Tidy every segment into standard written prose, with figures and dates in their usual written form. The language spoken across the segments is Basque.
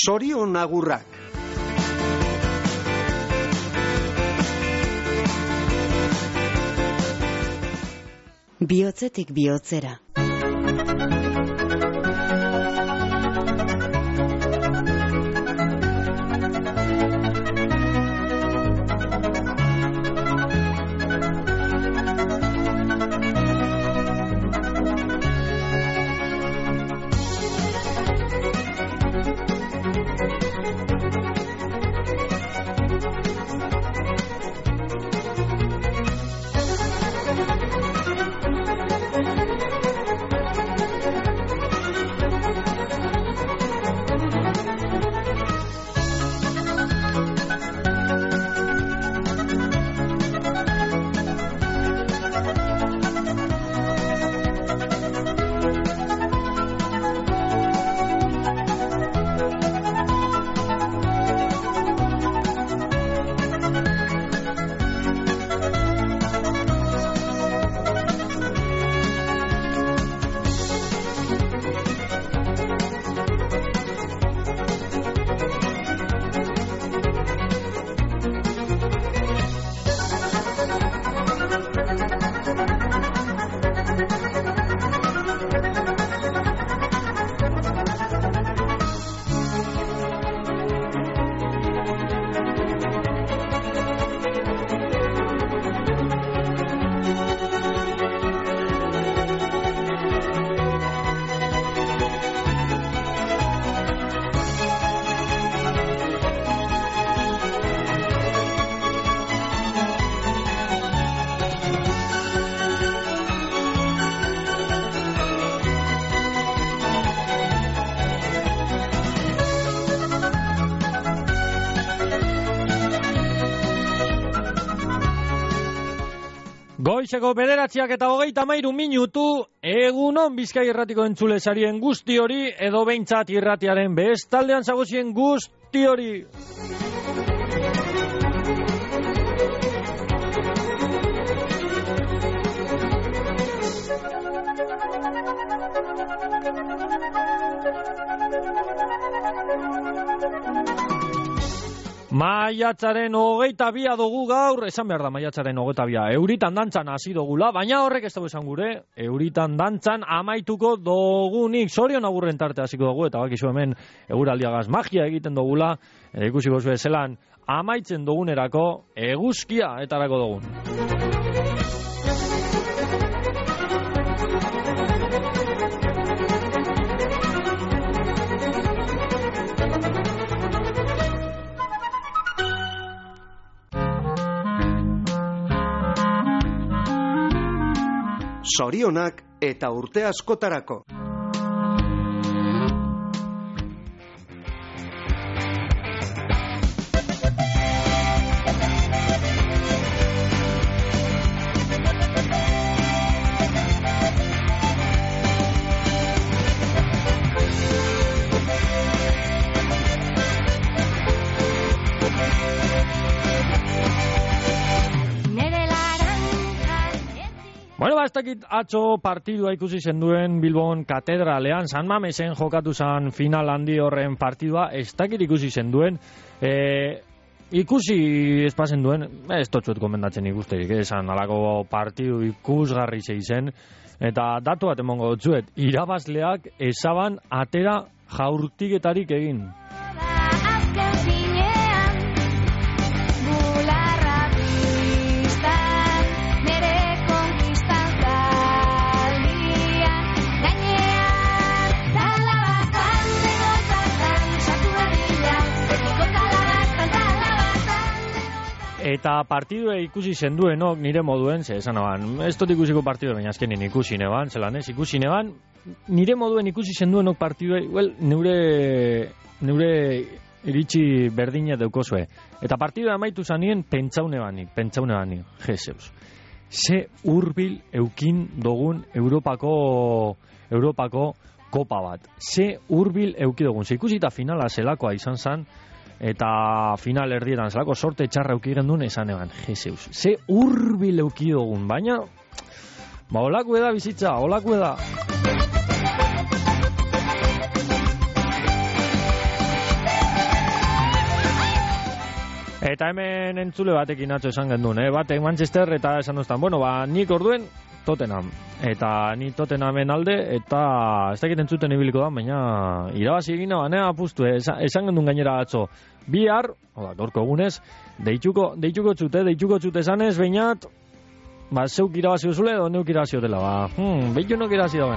Zorion agurrak. Bihotzetik bihotzera. Goizeko 9:33 minutu, egunon Bizkai Irratiko entzule sarien guzti hori, edo behintzat irratiaren bestaldean zagozien guzti hori. Maiatzaren 22 dugu gaur, esan behar da maiatzaren 22, euritan dantzan hasi dugula, baina horrek ez dago esan gure, euritan dantzan amaituko dugunik, zorion agurren tarte hasiko dugu, eta bakizu hemen eguraldiagaz magia egiten dugula, ikusiko zuen zelan amaitzen dugunerako eguzkia etarako dugun. Zorionak eta urte askotarako. Bueno, ez dakit atzo partidua ikusi zenduen Bilbon katedralean, San Mamesen jokatu zan final handi horren partidua, ez dakit ikusi zenduen, ikusi espazen duen, ez totzuet komendatzen ikusterik, esan alako partidu ikusgarri zeizen, eta datu bat emongo dutzuet, irabazleak ezaban atera jaurtiketarik egin. Eta partidua ikusi zenduenok nire moduen, ze esan aban, ez dut ikusiko partidua, baina azkenin ikusi neban, zelan ez, ikusi neban, nire moduen ikusi zenduenok partidua, neure iritsi berdina deukozue. Eta partidua amaitu zanien pentsaune bani, jezeus. Ze hurbil eukin dogun Europako kopa bat. Ze hurbil euki dogun. Ze ikusita finala zelakoa izan zan, eta final erdietan zelako sorte txarra eukiren duen esan eban, jezeus. Ze hurbil euki dogun, baina olaku eda bizitza, olaku eda. Eta hemen entzule batekin atzo esan gendun, batek Manchester eta esan duztan, bueno, nik orduen Tottenham. Eta ni Tottenhamen alde, eta ez dakit entzuten ibiliko da, baina irabazi egina banea apustu, esan gendun gainera atzo. Bihar, gaurko egunez, deituko txute esanez, bainat, zeuk irabazi duzule edo neuk irabazi dutela, behitu nok irabazi dauen.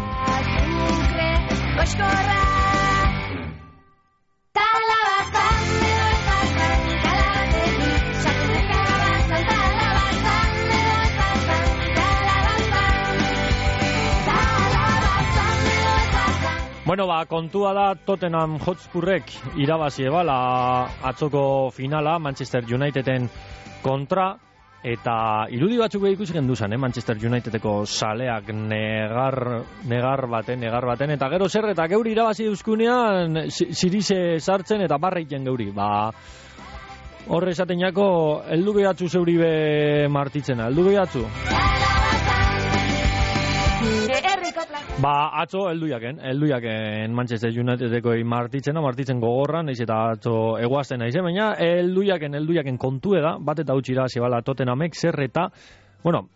Bueno, kontua da Tottenham Hotspurrek irabazi ebala atzoko finala Manchester Uniteden kontra, eta irudi batzuk ikusi genduzan, Manchester Unitedeko saleak negar baten, eta gero zer, eta geuri irabazi euskunean zirize sartzen eta barreiken geuri, horre esaten jako, eldu behatzu zeuri be martitzena, eldu behatzu. Atzo elduiaken Manchester Unitedeko martitzen gogorran, naiz eta atzo eguazten naiz, baina elduiaken kontue da, bat eta utxira zibala Tottenhamek zer eta, bueno,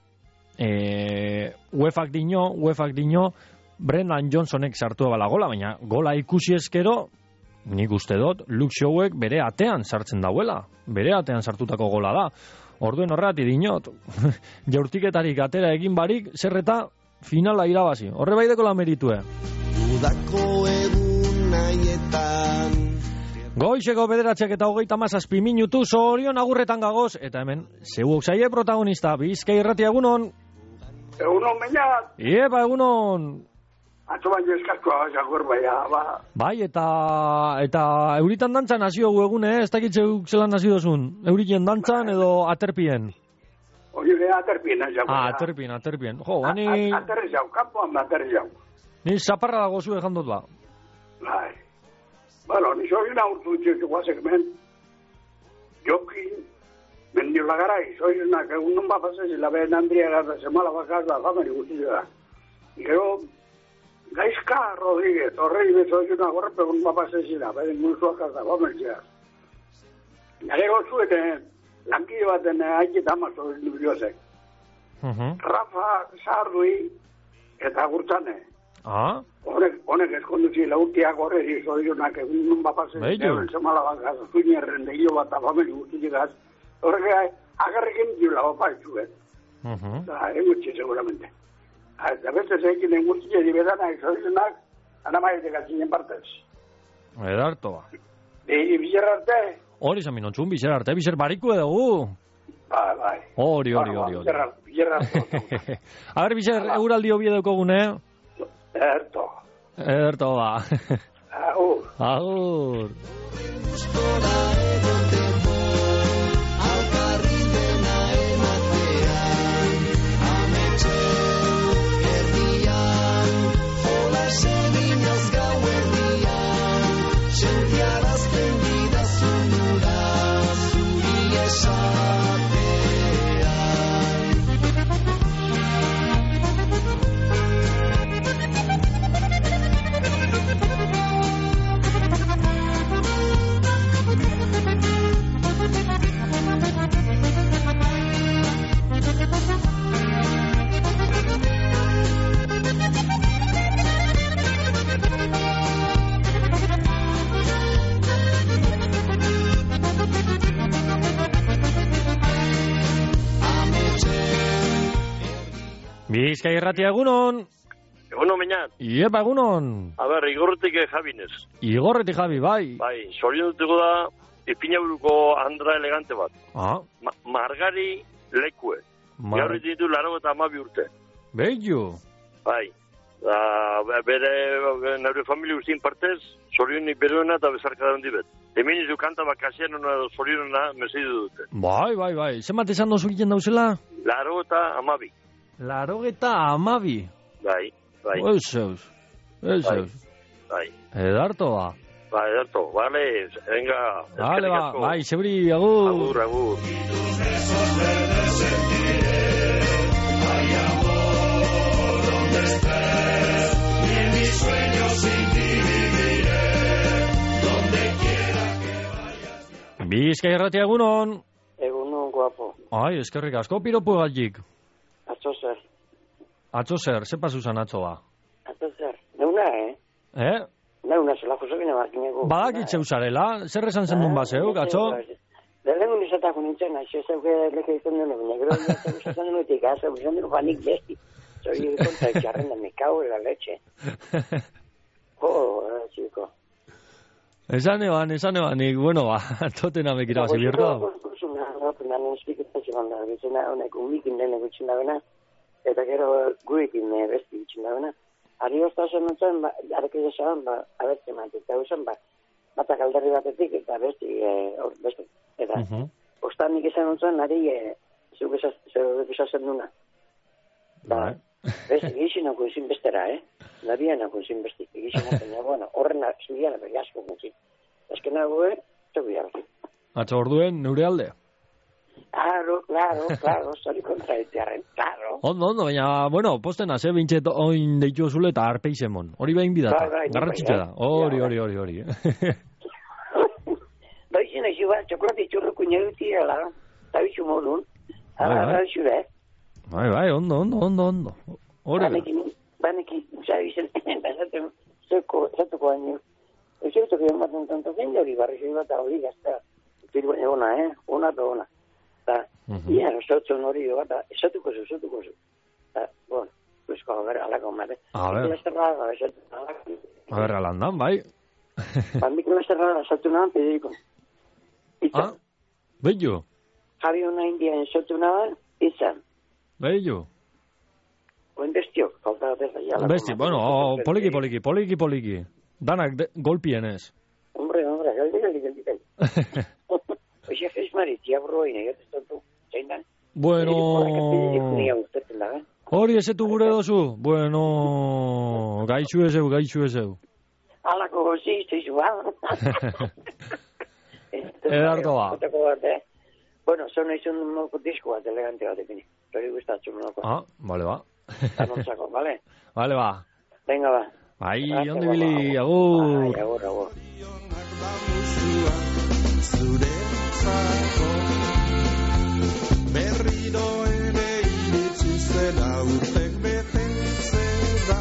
UEFAk dino, Brendan Johnsonek sartu ebala gola, baina gola ikusi eskero, nik uste dut, Luke Shawek bere atean sartzen dauela, bere atean sartutako gola da. Orduen horreati dinot, jaurtiketarik atera egin barik, zer eta finala irabazi. Horre baideko la meritue. Udako egun naietan. Goizeko 9:27 minutu, zorion agurretan gagoz, eta hemen, zeuok zaie protagonista, Bizkai Irratia egunon. Egunon, bainat. Iepa, egunon. Atzo baino eskaskoa, jakur baina, Bai, eta euritan dantzan hasi dugu egune, ez dakit zelan hasi dozun? Euriten dantzan edo aterpien? Hori aterpien, jakur. Aterpien. Jo, bani... Aterri jau, kampoan aterri jau. Ni zaparra dago zu ejandot ba. Bai. Bueno, ni soy una urtutxo guazek men. Jokin, mendio lagarai, soy una que un nomba pasesi la ben Andrea Garza semala bakazda, fameri guztia. Gero, Gaizka Rodríguez, horrei bezo una gorrepe un nomba pasesi la ben mulzua kazda, fameri. Gero zueten, lankide baten haikit amazo libriosek. Rafa Sardui eta Gurtzane. Honek eskondutzi laurtiak horreri zorionak egun nun bapazen zemala bakaz, zuinerren de hilo bat abameli guztiegaz. Horrek agarrekin diola bapaitzu, egutxe seguramente. Eta beste zeikin engurtxe dibedana zorionak, anamaitek atzinen partez. Edarto ba. Bizer arte? Hori zan minontzun, bizer arte, bizer bariku edo Bai. Hori. Bizer arte. A ber, bizer, euraldi hobi edukogune? Ederto ba. Agur. Bizkai Irratia egunon. Egunon, Meñat. Iepa, egunon. A ber, Igorretik Jabinez. Igorretik Javi, bai. Bai, sorion duteko da, Ipinaburuko Andra elegante bat. Margari lekue. Gaurri ditu 82 urte. Bello. Bai. Bere, nire familia guztien partez, sorionik beruena eta bezarka da bet. Hemen izu kanta bakasian hona sorionena meseidu dute. Bai. Zer izan dozu egiten dauzela? 82. 82. Bai. Eus. Bai. Edarto ba. Edarto. Vale, venga. Vale, ba. Bai, zeuri, agur. Agur. Bizkai Irratia egunon. Egunon, guapo. Ai, eskerrik asko piropu galdik. Atzo zer. Atzo zer, ze pasuzan atzo ba? Atzo zer. Neuna, Neuna, zela josokine makineko. Badakit zeuzarela, zer esan zen duen bazeuk, atzo? Lehenengo nizatako nintzen, aixo zeuke leke izan duen, baina gero izan duen utik, izan duen panik besti. Zori kontra itxarren da, me cago en la leche. Chico. Esan eban, nik, bueno, ba, toten amek irabazi bierko. Honek umikin denek utxin dabena, eta gero guekin besti utxin dabena. Ari oztazen nintzen, areke jasaban, abertzen mantik, eta usan, batak alderri batetik, eta besti, eta ostan nik izan nintzen, ari zeu besazen duna. Besti, egizionako izin bestera, Nabianako izin besti, egizionako, bueno, horren zuian, asko gutxi. Eskenago, zeu biharri. Atzo orduen, neure alde? Claro, zori kontra itiarren, claro. Ondo, baina, bueno, posten haze, bintxet oin deitu zule eta arpeizemon. Hori behin bidata, garrantzitza da. Hori. Baixen aixu bat, txokolati txurruko ineruti dela, eta bitxu modun, ara xure. Bai, ondo. Hori. Banekin, zabizen, bazaten, zatuko baino. Ezeuto que llamaten tanto gente, hori barri zoi bat hori gazta. Zirgo ona, ona eta ona. Ia, esatzen hori bat, esatuko zu. Bueno, pues a ver, alako mare. A ver. A ver, alandan, bai. Mikro esterrada, esatu nahan, pediko. Itzan. Bello. Javi una india esatu nahan, itzan. Bello. Oen bestiok, falta beza ya. Besti, bueno, poliki. Danak golpien ez. Hombre, galdi. Oxe, fez maritia broina, jateztatu, zein Bueno... Hori ezetu gure dozu? Bueno... Gaitxu ezeu. Alako gozi, zeizu, Edarto ba. Bueno, zona izan moko disko bat, elegante bat epini. Zori gustatzu moko. Vale, ba. Anontzako, vale? Vale, ba. Venga, ba. Bai, ondi bili, agur. Agur. Berriro ere iritsi zera urtek betetzera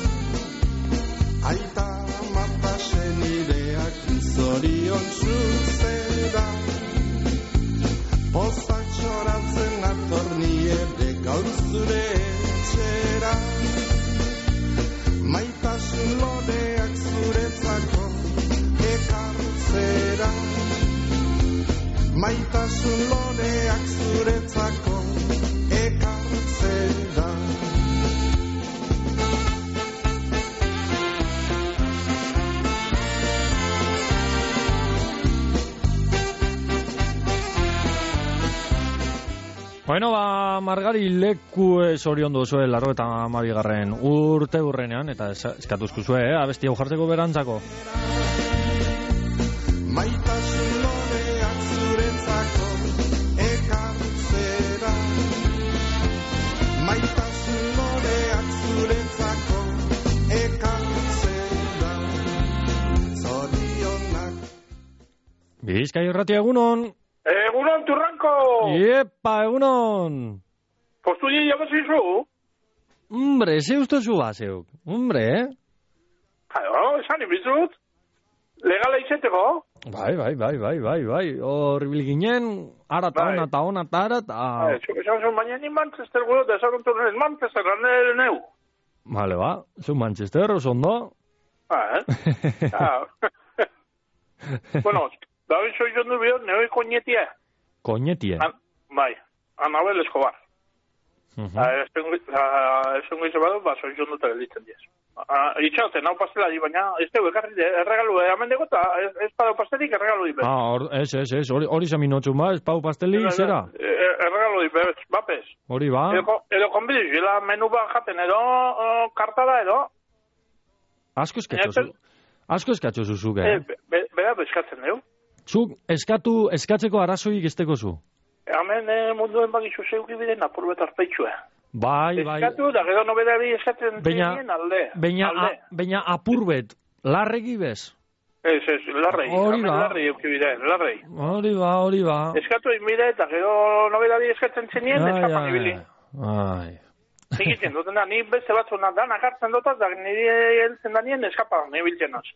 aita mata senideak zorion zuzera pozak txoratzen atorni ere gaur zure etxera maitasun loreak zuretzako ekartzera maitasun loreak zuretzako ekartzera. Bueno, ba, Margari leku zorion duzue, 92. urte urrenean, eta eskatuzku zue, abesti hau jartzeko berantzako. Maitasun loreak zuretzako ekartzera maitasun loreak zuretzako ekartzera zorionak Bizkai Irratia egunon. Egunon, Turranko! Iepa, egunon! Postu dien jabazizu? Hombre, ze ustozu bazeuk. Hombre, esan ibizut. Legala izeteko? Bai. Horribil ginen, ara ta ona, Esan baina ni Manchester gudu, desakontu nez Manchester, neu. Vale, ba, zu Manchester, oso ondo. Bueno, David soy yo no veo, neu koñetie. Koñetie? Bai, Anabel Escobar. Esan goizu badu, soy yo no te gelitzen diez. Itxauten, hau pastela di, baina ez tegu ekarri erregalu, hemen dugu eta ez padu pastelik erregalu dipe. Ez, hori zaminotxun ba, ez padu pasteli, zera? Erregalu dipe, bapes. Hori ba. Edo konbidiz, gila menu ba jaten, edo kartada edo. Asko eskatxo zuzuk, Bera eskatzen, edo? Zuk eskatzeko arazoik esteko zu? Hemen munduen bagizu zeuki biden apurbet arpeitxua. Bai. Eskatu, da gero nobedari eskatzen zenien alde. Baina apurbet, larregi bez? Ez, larrei. Hori ba. Larrei eukibide, larrei. Hori ba. Eskatu inbide eta gero nobedadi eskatzen zenien, eskapan ibili. Ai. Egiten duten da, ni beste batzuna danak hartzen dutaz, da niri heltzen da nien eskapan ibiltzen az.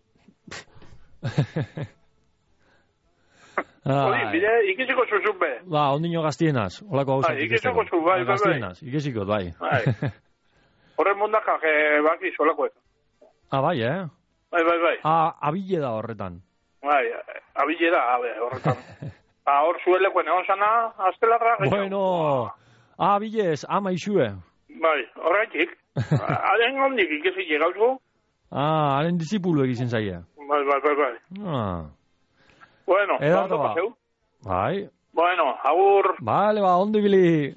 Hori, bide, ikiziko zuzun be. Ba, ondino gaztienaz, holako gauzak ikizeko. Ikiziko zu, bai. Gaztienaz, ikiziko, bai. Horren mundakak baki solakoet. Bai, Bai. Abile da horretan. Bai, abile da, horretan. Hor zuelekoen egon zana, aztelarra. Bueno, abilez, ama isue. Bai, horretik. Haren ondik ikizik gauzko. Haren disipulu egizien zaia. Bai. Bueno, ondo paseu. Bai. Bueno, agur. Vale, ondo ibili.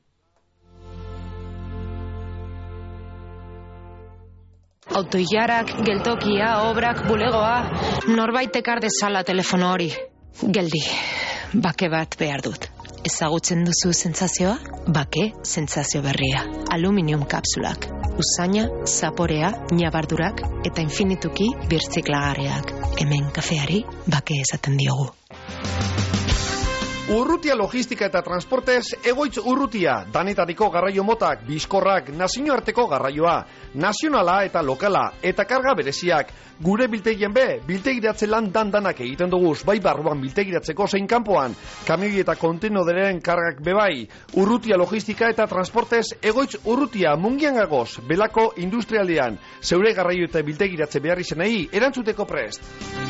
Autoilarak, geltokia, obrak, bulegoa, norbait ekar dezala telefono hori. Geldi, bake bat behar dut. Ezagutzen duzu sentsazioa? Bake sentsazio berria. Aluminium kapsulak. Usaina, zaporea, ñabardurak eta infinituki birtziklagarriak. Hemen kafeari bake esaten diogu. Urrutia logistika eta transportez, Egoitz Urrutia, danetadiko garraio motak, bizkorrak, nazioarteko garraioa, nazionala eta lokala, eta karga bereziak. Gure biltegien biltegiratze lan danak egiten duguz, bai barruan biltegiratzeko zein kanpoan, kamioi eta kontenoderen kargak bebai. Urrutia logistika eta transportez, Egoitz Urrutia, Mungian gagoz, Belako industrialdean, zeure garraio eta biltegiratze behar izenei, erantzuteko prest.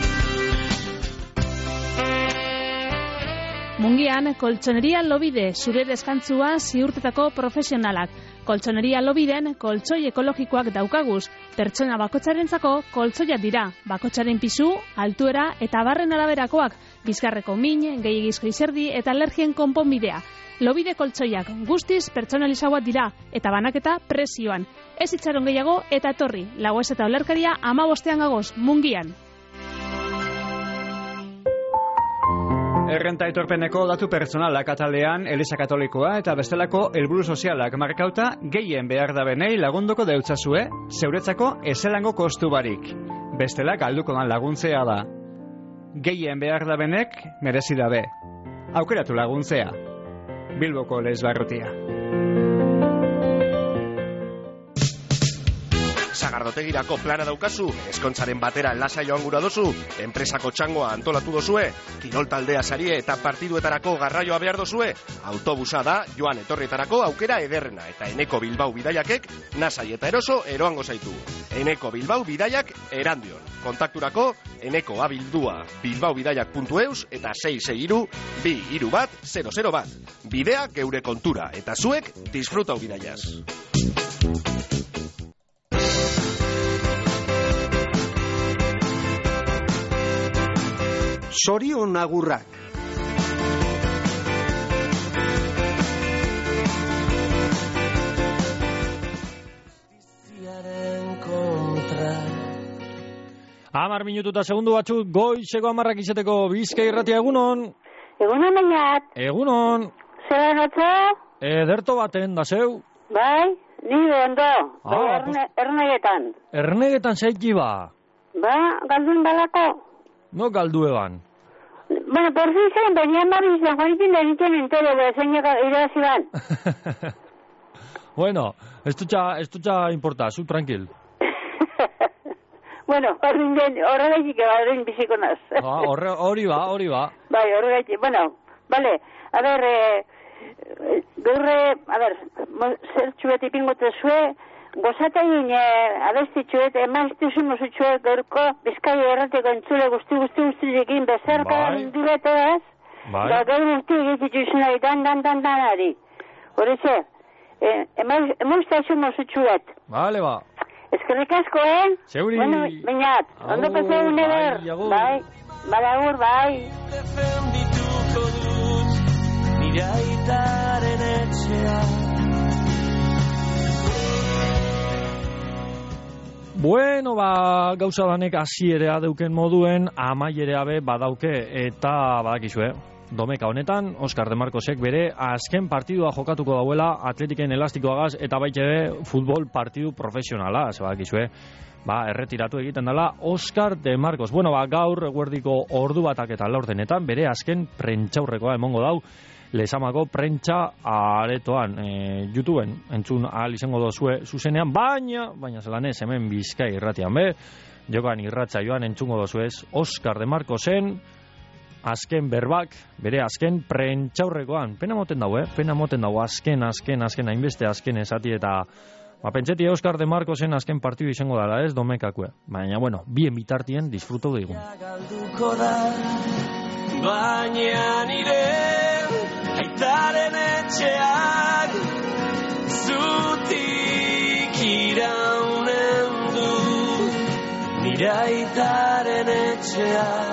Mungian, Koltsoneria Lobide, zure deskantzua ziurtetako profesionalak. Koltsoneria Lobiden, koltsoi ekologikoak daukaguz. Pertsona bakotxarentzako koltsoia dira. Bakotxaren pisu, altuera eta barren araberakoak. Bizkarreko min, gehiagizko izerdi eta alergien konponbidea. Lobide koltsoiak guztiz pertsonalizagoak dira eta banaketa prezioan. Ez itxaron gehiago eta etorri. Lagoez eta olerkaria 15 gagoz, Mungian. Errenta aitorpeneko datu pertsonalak atalean Eliza Katolikoa eta bestelako helburu sozialak markauta gehien behar da benei lagunduko deutzazue, zeuretzako ezelango kostu barik. Bestela galduko dan laguntzea da. Gehien behar da benek merezi dabe. Aukeratu laguntzea. Bilboko Lehesbarrutia. Sagardotegirako plana daukazu, eskontzaren batera lasa joan gura dozu, enpresako txangoa antolatu dozue, kirol taldea sarie eta partiduetarako garraioa behar dozue, autobusa da joan etorrietarako aukera ederrena, eta Eneko Bilbao bidaiakek nasai eta eroso eroango zaitu. Eneko Bilbao bidaiak erandion. Kontakturako Eneko abildua bilbaobidaiak.eus eta 663-231-001. Bidea geure kontura, eta zuek disfrutau bidaiaz. Sorion agurrak. Amar minutu eta segundu batzuk goizeko 10 izateko Bizkai Irratia egunon. Egunon bainat. Egunon. Zer notzo? Ederto baten, da zeu? Bai, nire ondo. Ernegetan. Ernegetan zaiki ba? Ba, galdun balako. No galdu eban. Bueno, por fin zen, benian barrizan, joanitin da nintzen entero, zeinak irabazi ban. Bueno, estutxa importa, zu tranquil. Bueno, horregaitik horrein biziko naz. Hori ba. Bai, horregaitik, bueno, vale, a ver, zer txuet ipingote zue, gozatain abestitxuet, emaztuzu mozutxuet gaurko Bizkai Irratiko entzule guzti-guzti-guztirekin bezarkan diretoaz, da gaur guzti egititzu izan dan ari. Horretxe, emaztuzu mozutxuet. Vale, ba. Eskerrik asko, Zeuri. Bueno, bainat, ondo paseu neder. Bai, badagur, bai. Defendituko dut, nire aitaren etxea. Bueno, gauza danek hasierea deuken moduen, amaierea be badauke eta badakizue. domeka honetan, Oskar de Marcosek bere azken partidua jokatuko dauela Atletiken elastikoagaz eta baita ere futbol partidu profesionala, zebakizue, erretiratu egiten dela Oskar de Marcos. Bueno, gaur eguerdiko ordu batak eta laurdenetan bere azken prentxaurrekoa emongo dau Lezamako prentxa aretoan, YouTubeen entzun ahal izango dozue zuzenean, baina zelanez hemen Bizkai irratian jokan irratsaioan entzungo dozuez Oskar de Marcosen azken berbak, bere azken prentxaurrekoan. Pena moten dago, azken, hainbeste azken esati eta pentseti Oskar de Marcosen azken partidu izango dela ez domekakue. Baina, bueno, bien bitartien disfrutau digun. Baina nire aitaren etxeak zutik iraunen du, nire aitaren etxeak.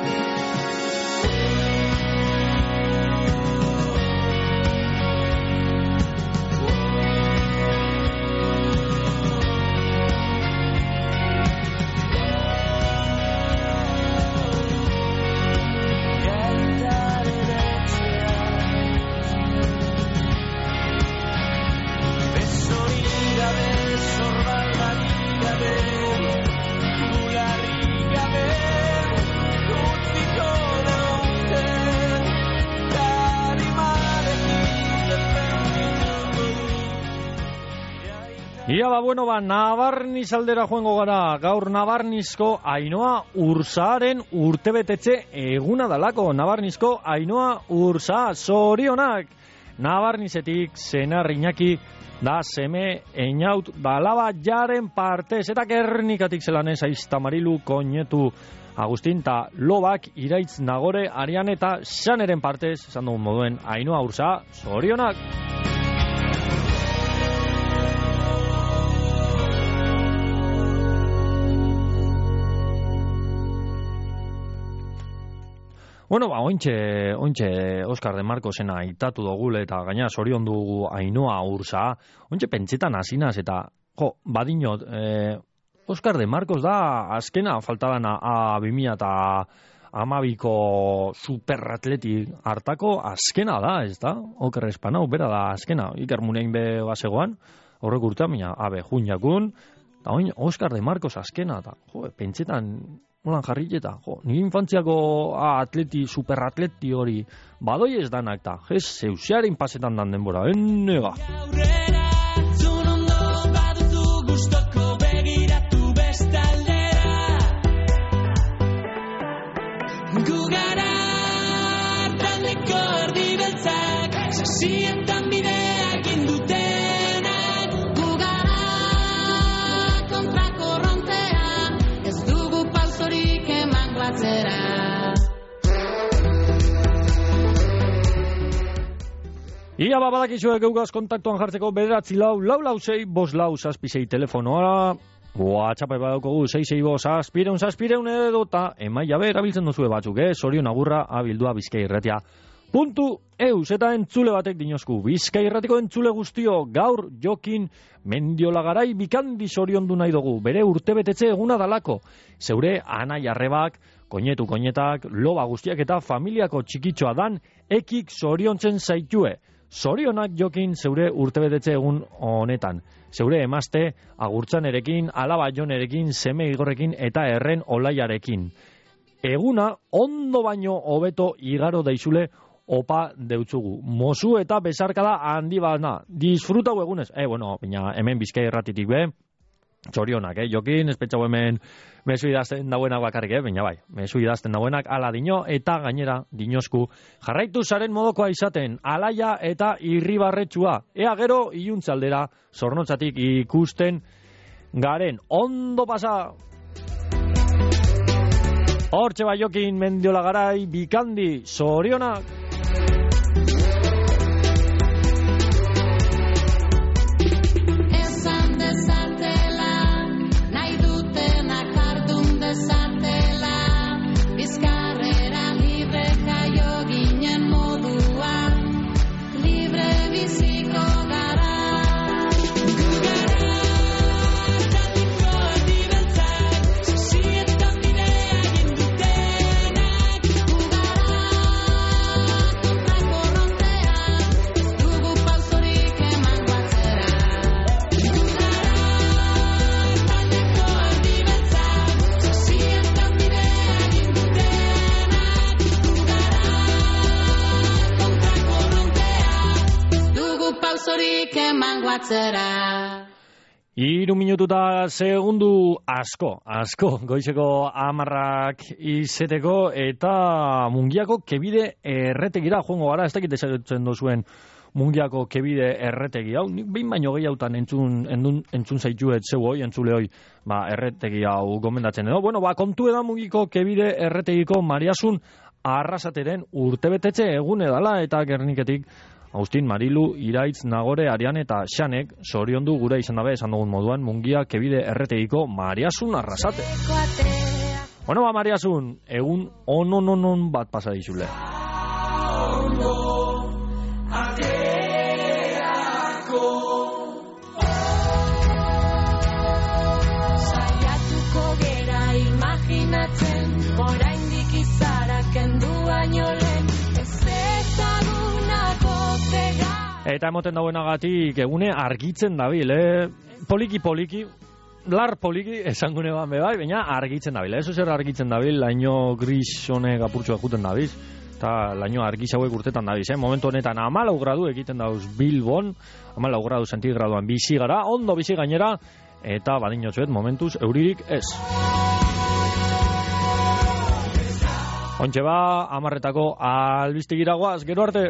Ia Nabarniz aldera joango gara. Gaur Nabarnizko Ainhoa Ursaaren urtebetetze eguna dalako. Nabarnizko Ainhoa Ursa, zorionak. Nabarnizetik senar Iñaki da seme einaut balaba jaren partez. Eta Gernikatik zelanez Aiztamarilu koñetu Agustin ta Lobak Iraitz Nagore Arian eta Xaneren partez, esan dugun moduen Ainhoa Ursa, zorionak. Bueno, ointxe Oskar de Marcosen aitatu dogule eta gaina zorion dugu Ainhoa Ursa. Ointxe pentsetan hasinaz eta, badinot, Oskar de Marcos da azkena faltadana A2012ko superatletik hartako azkena da, ez da? Oker espanau, bera da azkena. Iker Munein be basegoan, horrek urtea, mina, jun jakun, eta oin Oskar de Marcos azkena, eta, pentsetan, holan jarrileta, nire infantziako superatleti hori, badoi ez danak da, zeusearen pasetan dan denbora, ennega. Gugara taldeko erdi beltzak, sasietan bideak indutenak. Gugara kontrako rontea, ez dugu pausorik emango atzera. Ia badakizue geugaz kontaktuan jartzeko 944-656 telefonoa. WhatsApp badaukogu 665-656 edota emaila erabiltzen duzue batzuk, Zorion agurra abildua bizkairratia.eus eta entzule batek dinosku. Bizkairratiko entzule guztio gaur Jokin Mendiolagarai bikandi zoriondu nahi dugu. Bere urtebetetze eguna dalako. Zeure anai arrebak, koinetak, loba guztiak eta familiako txikitxoa dan ekik zoriontzen zaitue. Zorionak Jokin zeure urtebetetze egun honetan. Zeure emazte agurtzanerekin, alaba jonerekin, seme igorrekin eta erren olaiarekin. Eguna ondo baino hobeto igaro daizule opa deutzugu. Mozu eta besarkada handi bana. Disfrutau egunez. Baina hemen Bizkai erratitik zorionak, Jokin, espetxau hemen mezu idazten dauenak bakarrik, baina mezu idazten dauenak ala dino eta gainera dinosku jarraitu zaren modokoa izaten, alaia eta irribarretxua. Ea gero iluntzaldera Zornotzatik ikusten garen. Ondo pasa! Hortxe Jokin Mendiolagarai bikandi zorionak! manglatzera. 3 minututa segundu asko, goizeko 10 izeteko eta Mungiako kebide erretegira joango gara, ez dakit esagutzen dozuen Mungiako kebide erretegi hau, nik behin baino gehiautan entzun zaituet zeu hoi, entzule hoi, erretegi hau gomendatzen edo. Bueno, kontu edan Mungiko kebide erretegiko Mariasun Arrasateren urtebetetxe egun edala eta Gerniketik Agustin, Marilu, Iraitz, Nagore, Ariane eta Xanek zoriondu gure izan dabe esan dugun moduan Mungia kebide erretegiko Mariasun Arrasate. Bueno, Mariasun, egun onon bat pasa dizule. Saiatuko gera imaginatzen, oraindik izara kendu baino lehen, ez ezagunako zega. Eta emoten dauenagatik egune argitzen dabil, poliki, lar poliki esangune ban bebai, baina argitzen dabil, eso zer argitzen dabil, laino gris honek apurtxoa juten dabiz, eta laino argiz hauek urtetan dabiz, momentu honetan 14 gradu egiten dauz Bilbon, 14 gradu sentigraduan bizi gara, ondo bizi gainera, eta badinotzuet momentuz euririk ez. Ontxe 10 albistik iragoaz, gero arte!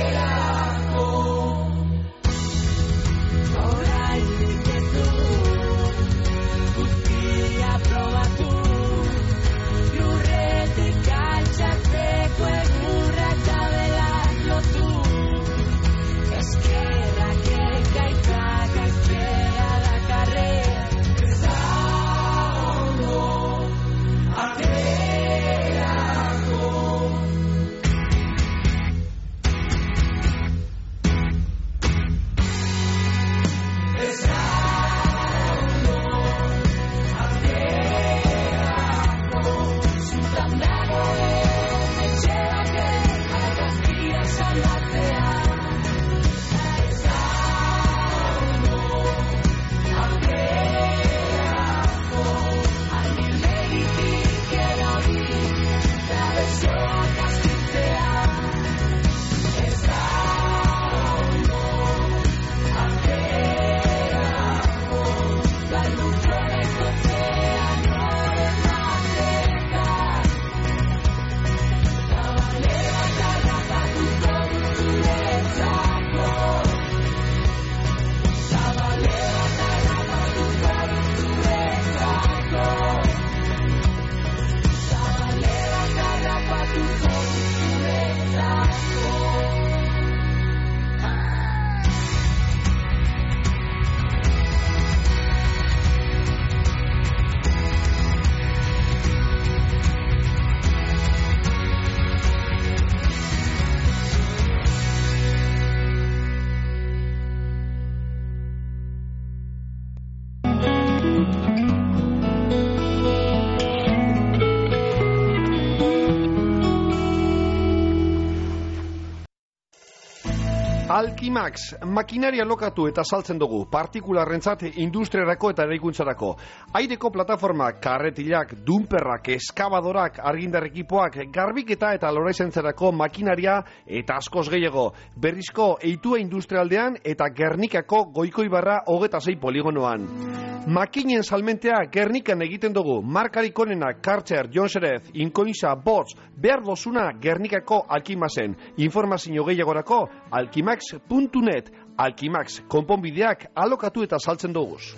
Alkimax, makinaria lokatu eta saltzen dugu, partikularrentzat industriarako eta eraikuntzarako. Aireko plataformak, karretilak, dumperrak, eskabadorak, argindar ekipoak, garbiketa eta loraizentzarako makinaria eta askoz gehiago. Berrizko eitua industrialdean eta Gernikako Goikoibarra 26 poligonoan. Makinen salmentea Gernikan egiten dugu, markarik onena Kartzer, Jonserez, Inkoiza, Bots, behar dozuna Gernikako Alkimaxen. Informazio gehiagorako alkimax.net. Alkimax, konponbideak alokatu eta saltzen duguz.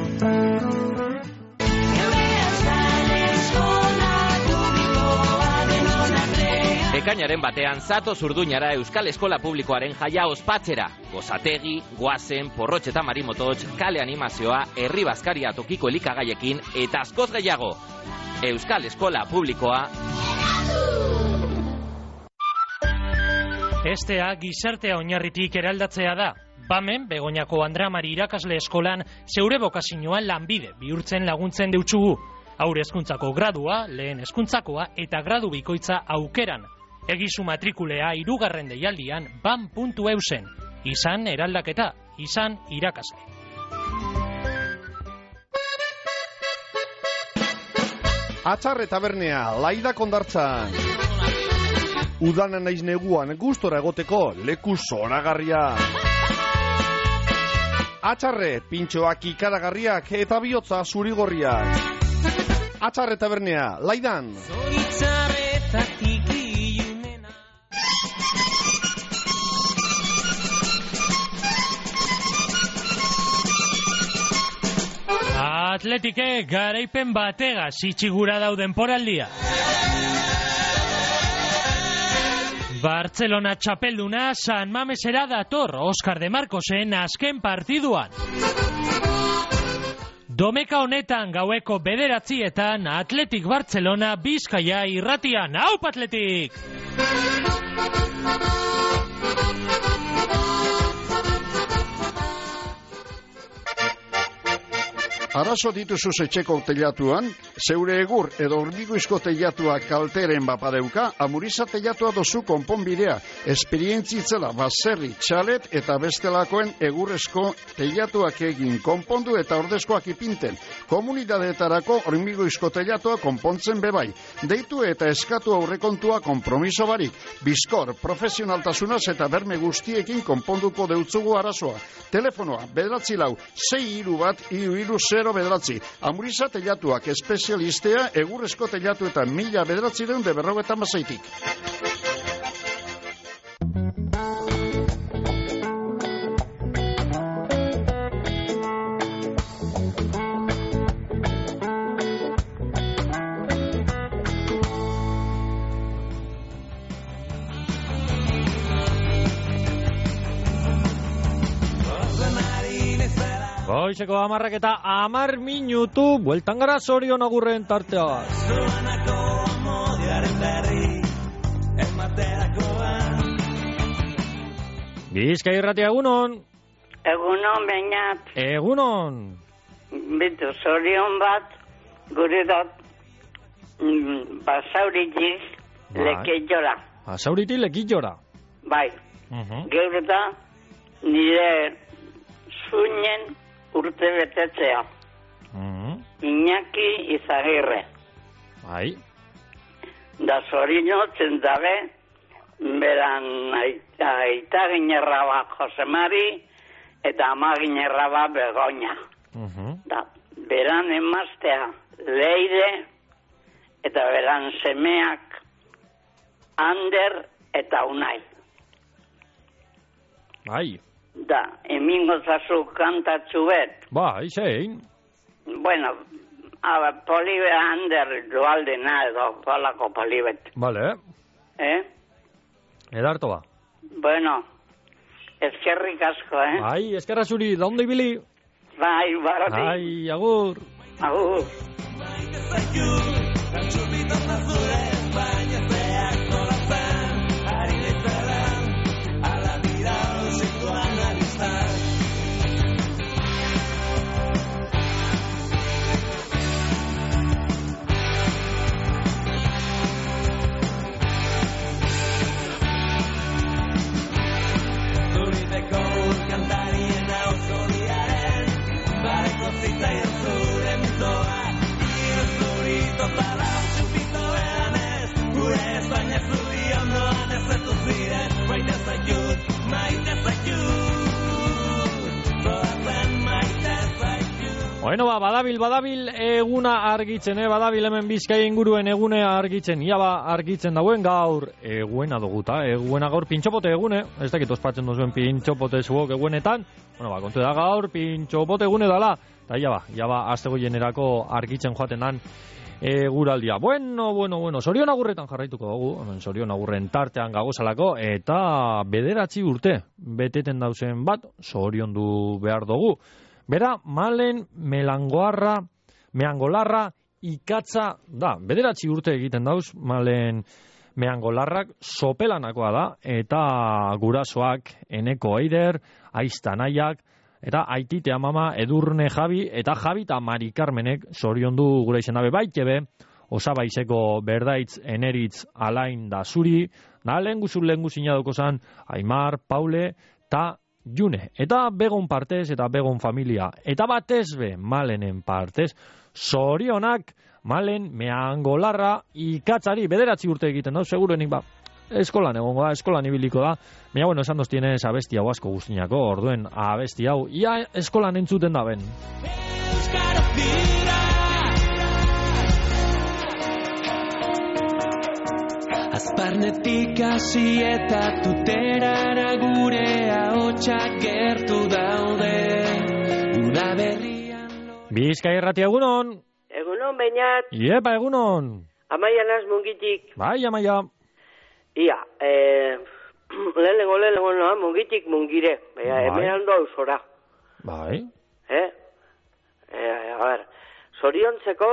Ekainaren batean zatoz Urduñara Euskal Eskola Publikoaren jaia ospatzera. Gozategi, guazen, porrotx eta marimototx, kale animazioa, herri bazkaria tokiko elikagaiekin eta askoz gehiago. Euskal Eskola Publikoa. Estea gizartea oinarritik eraldatzea da. Bamen, Begoñako Andrea Mari irakasle eskolan zeure bokazioa lanbide bihurtzen laguntzen deutsugu. Haur hezkuntzako gradua, lehen hezkuntzakoa eta gradu bikoitza aukeran. Egizu matrikulea 3. deialdian ban.eusen. Izan eraldaketa, izan irakasle. Atxarre tabernea, Laida Kondartzan. Udana naiz neguan gustora egoteko leku zoragarria. Atxarre, pintxoak ikaragarriak eta bihotza zurigorriak. Atxarre tabernea, Laidan. Atletike garaipen batega zitsigura dauden poraldia. Barcelona txapelduna San Mamesera dator Oscar de Marcosen azken partiduan. Domeka honetan gaueko 9:00 Atletik Barcelona Bizkaia irratian. Aup Atletik! Arazo dituzu etxeko teilatuan, zeure egur edo hormigoizko teilatuak kalteren bapadeuka, Amuriza teilatua dozu konponbidea, esperientzitzela baserri, txalet eta bestelakoen egurrezko teilatuak egin konpondu eta ordezkoak ipinten. Komunidadeetarako hormigoizko teilatua konpontzen bebai. Deitu eta eskatu aurrekontua konpromiso barik. Bizkor, profesionaltasunaz eta berme guztiekin konponduko deutzugu arazoa. Telefonoa, 9-4-6-1-3-0 bederatzi. Amuriza teilatuak espezialistea egurrezko teilatuetan 1956. Goizeko 10:10 bueltan gara Sorion Agurren tarteaz. Bizkai irratia egunon. Egunon, Beñat. Egunon. Bitu, Sorion bat, gure dut, basauritik lekillora. Basauritik lekillora. Bai. Gero da, nire zuinen urte betetzea. Iñaki Izagirre. Bai. Da zorinotzen dabe, beran aita ginerraba Jose Mari, eta ama ginerraba Begoña. Da, beran emaztea Leire, eta beran semeak Ander eta Unai. Bai. Da, emingo zazu kantatzu bet. Bai, zein. Bueno, polibe Ander dualdena edo polako polibet. Vale. Edarto ba. Bueno, eskerrik asko, Bai, eskerra zuri, da ondo ibili? Bai, barati. Bai, agur. Agur. Bueno, badabil eguna argitzen, badabil hemen Bizkaia inguruen egune argitzen, ia argitzen dauen gaur eguena duguta, eguena gaur pintxopote egune, ez dakit ospatzen duzuen pintxopote zuok egunetan, bueno, kontu da gaur pintxopote egune dala, eta ia aztego jenerako argitzen joaten dan eguraldia. Bueno, Sorion Agurretan jarraituko dugu, Sorion Agurren tartean gagozalako, eta 9 urte beteten dauzen bat, Sorion du behar dugu. Bera, Malen Meangolarra ikatza da. 9 urte egiten dauz, Malen Meangolarrak sopelanakoa da, eta gurasoak Eneko Eider, Aiztanaiak, eta Aitite Amama, Edurne Javi, eta Javi eta Mari Carmenek Sorion du gura izena baitebe, Osabaizeko Berdaitz, Eneritz, Alain da Zuri, da lehengu zinadoko zan, Aimar, Paule, eta June, eta begon partez, eta begon familia, eta batez be, Malenen partez, Sorionak, Malen Meangolarra ikatzari, 9 urte egiten, no? Segurenik eskolan egongo da, eskolan ibiliko da. Baina, bueno, esan doztienez abesti hau asko guztiñako, orduen abesti hau, ia eskolan entzuten da ben. Azparnetik hasi eta tuterara gure ahotsak gertu daude. Uda berrian... Bizkai Irratia, egunon! Egunon, Beñat. Iepa, egunon! Amaia naz mungitik. Bai, Amaia. Ia, lehenengo noa, mungitik mungire. Hemen hando ausora. Bai. A ber, zoriontzeko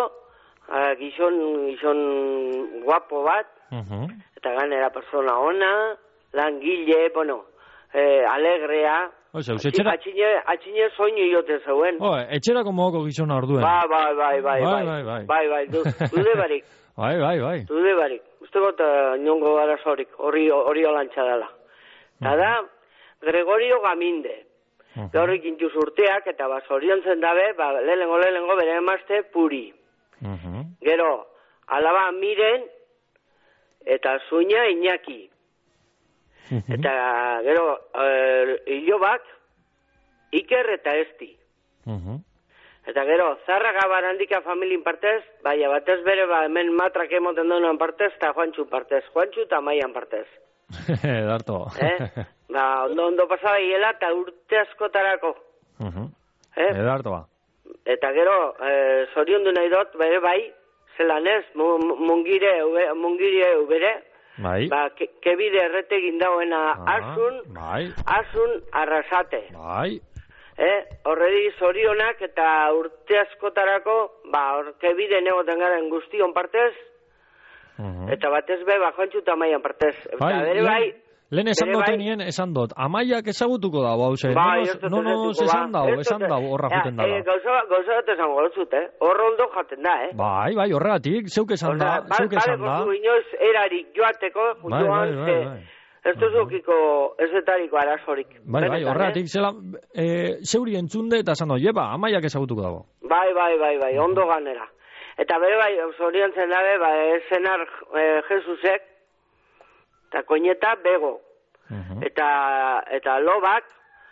gizon guapo bat, eta ganera persona ona, langile, bueno, alegrea. Atxine soinu iote zeuen. Etxerako mogoko gizona orduen. Bai, dude barik. Bai. Dude barik. Uste gota niongo arazorik, hori olantxa dela. Eta da, Gregorio Gaminde. Gaurrik intuz urteak, eta zoriontzen dabe, lehenengo bere emazte Puri. Gero, alaba Miren, eta Zuña Iñaki. Eta gero, Ilobak, Iker eta Esti. Eta gero, Zarraga Barandika familien partez, baina batez bere, hemen matrak emoten duenan partez, eta Juantxu partez. Juantxu eta Maian partez. Edarto. Ondo pasaba hiela eta urte askotarako. Edarto ba. Eta gero, zorion du nahi dut, bere bai, zelan ez, mungire ubere, bai. Kebide erretegin dauena asun arrasate. Bai. Horredi zorionak eta urte askotarako, kebide negoten garen guztion partez, eta batez be, Juantxu eta Maian partez. Lehen esan dotenien, esan dut, Amaiak ezagutuko dago, hau zen, esan dago, horra juten dago. Gauza bat esan gozut, horra ondo jaten da, Bai, horregatik, zeuk esan da. Bale, inoiz erarik joateko, ez duzukiko ezetariko arazorik. Bai, horregatik, zeuri entzunde eta esan dut, Amaiak ezagutuko dago. Bai, ondo ganera. Eta bere bai, zoriontzen dabe, zenar Jesusek, eta koineta Bego. Eta Lobak,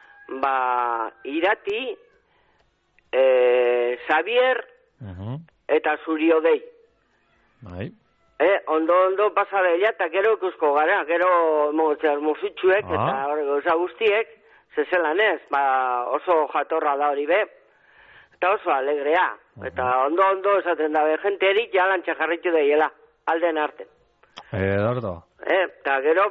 Irati, Xavier, eta Zuriodei. Bai. Ondo pasadela, eta gero ikusko gara, gero musutxuek, eta gauza guztiek, zezelan ez, oso jatorra da hori be, eta oso alegrea. Eta ondo esaten dabe, jente erik jalantxa jarritu daiela, alden arte. Edardo. Eta gero,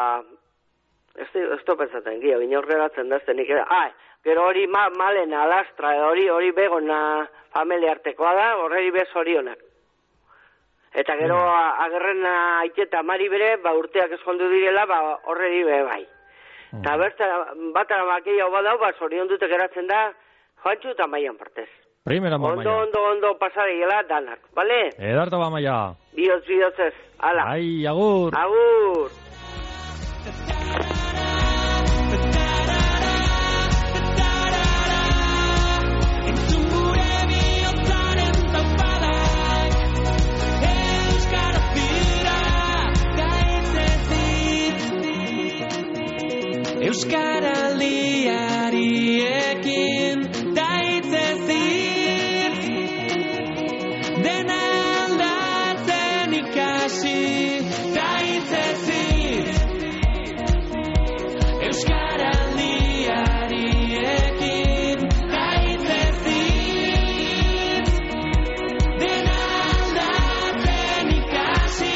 ez pensaten, gio, inorregatzen daztenik. Gero hori malen alastra, hori begona familia artekoa da, horreri bez horionak. Eta gero, agerren aiteta mari bere, urteak eskondu direla, horreri be bai. Eta bat arabakia badau, zorion dute geratzen da, Juantxu eta Maian partez. Primera Maia. Ondo pasareela danak, bale? Edarto ba Maia. Bihotzez, ala. Ai, agur. Agur. Euskaraldiariekin daitzezit dena aldatzen ikasi daitzezit Euskaraldiariekin daitzezit dena aldatzen ikasi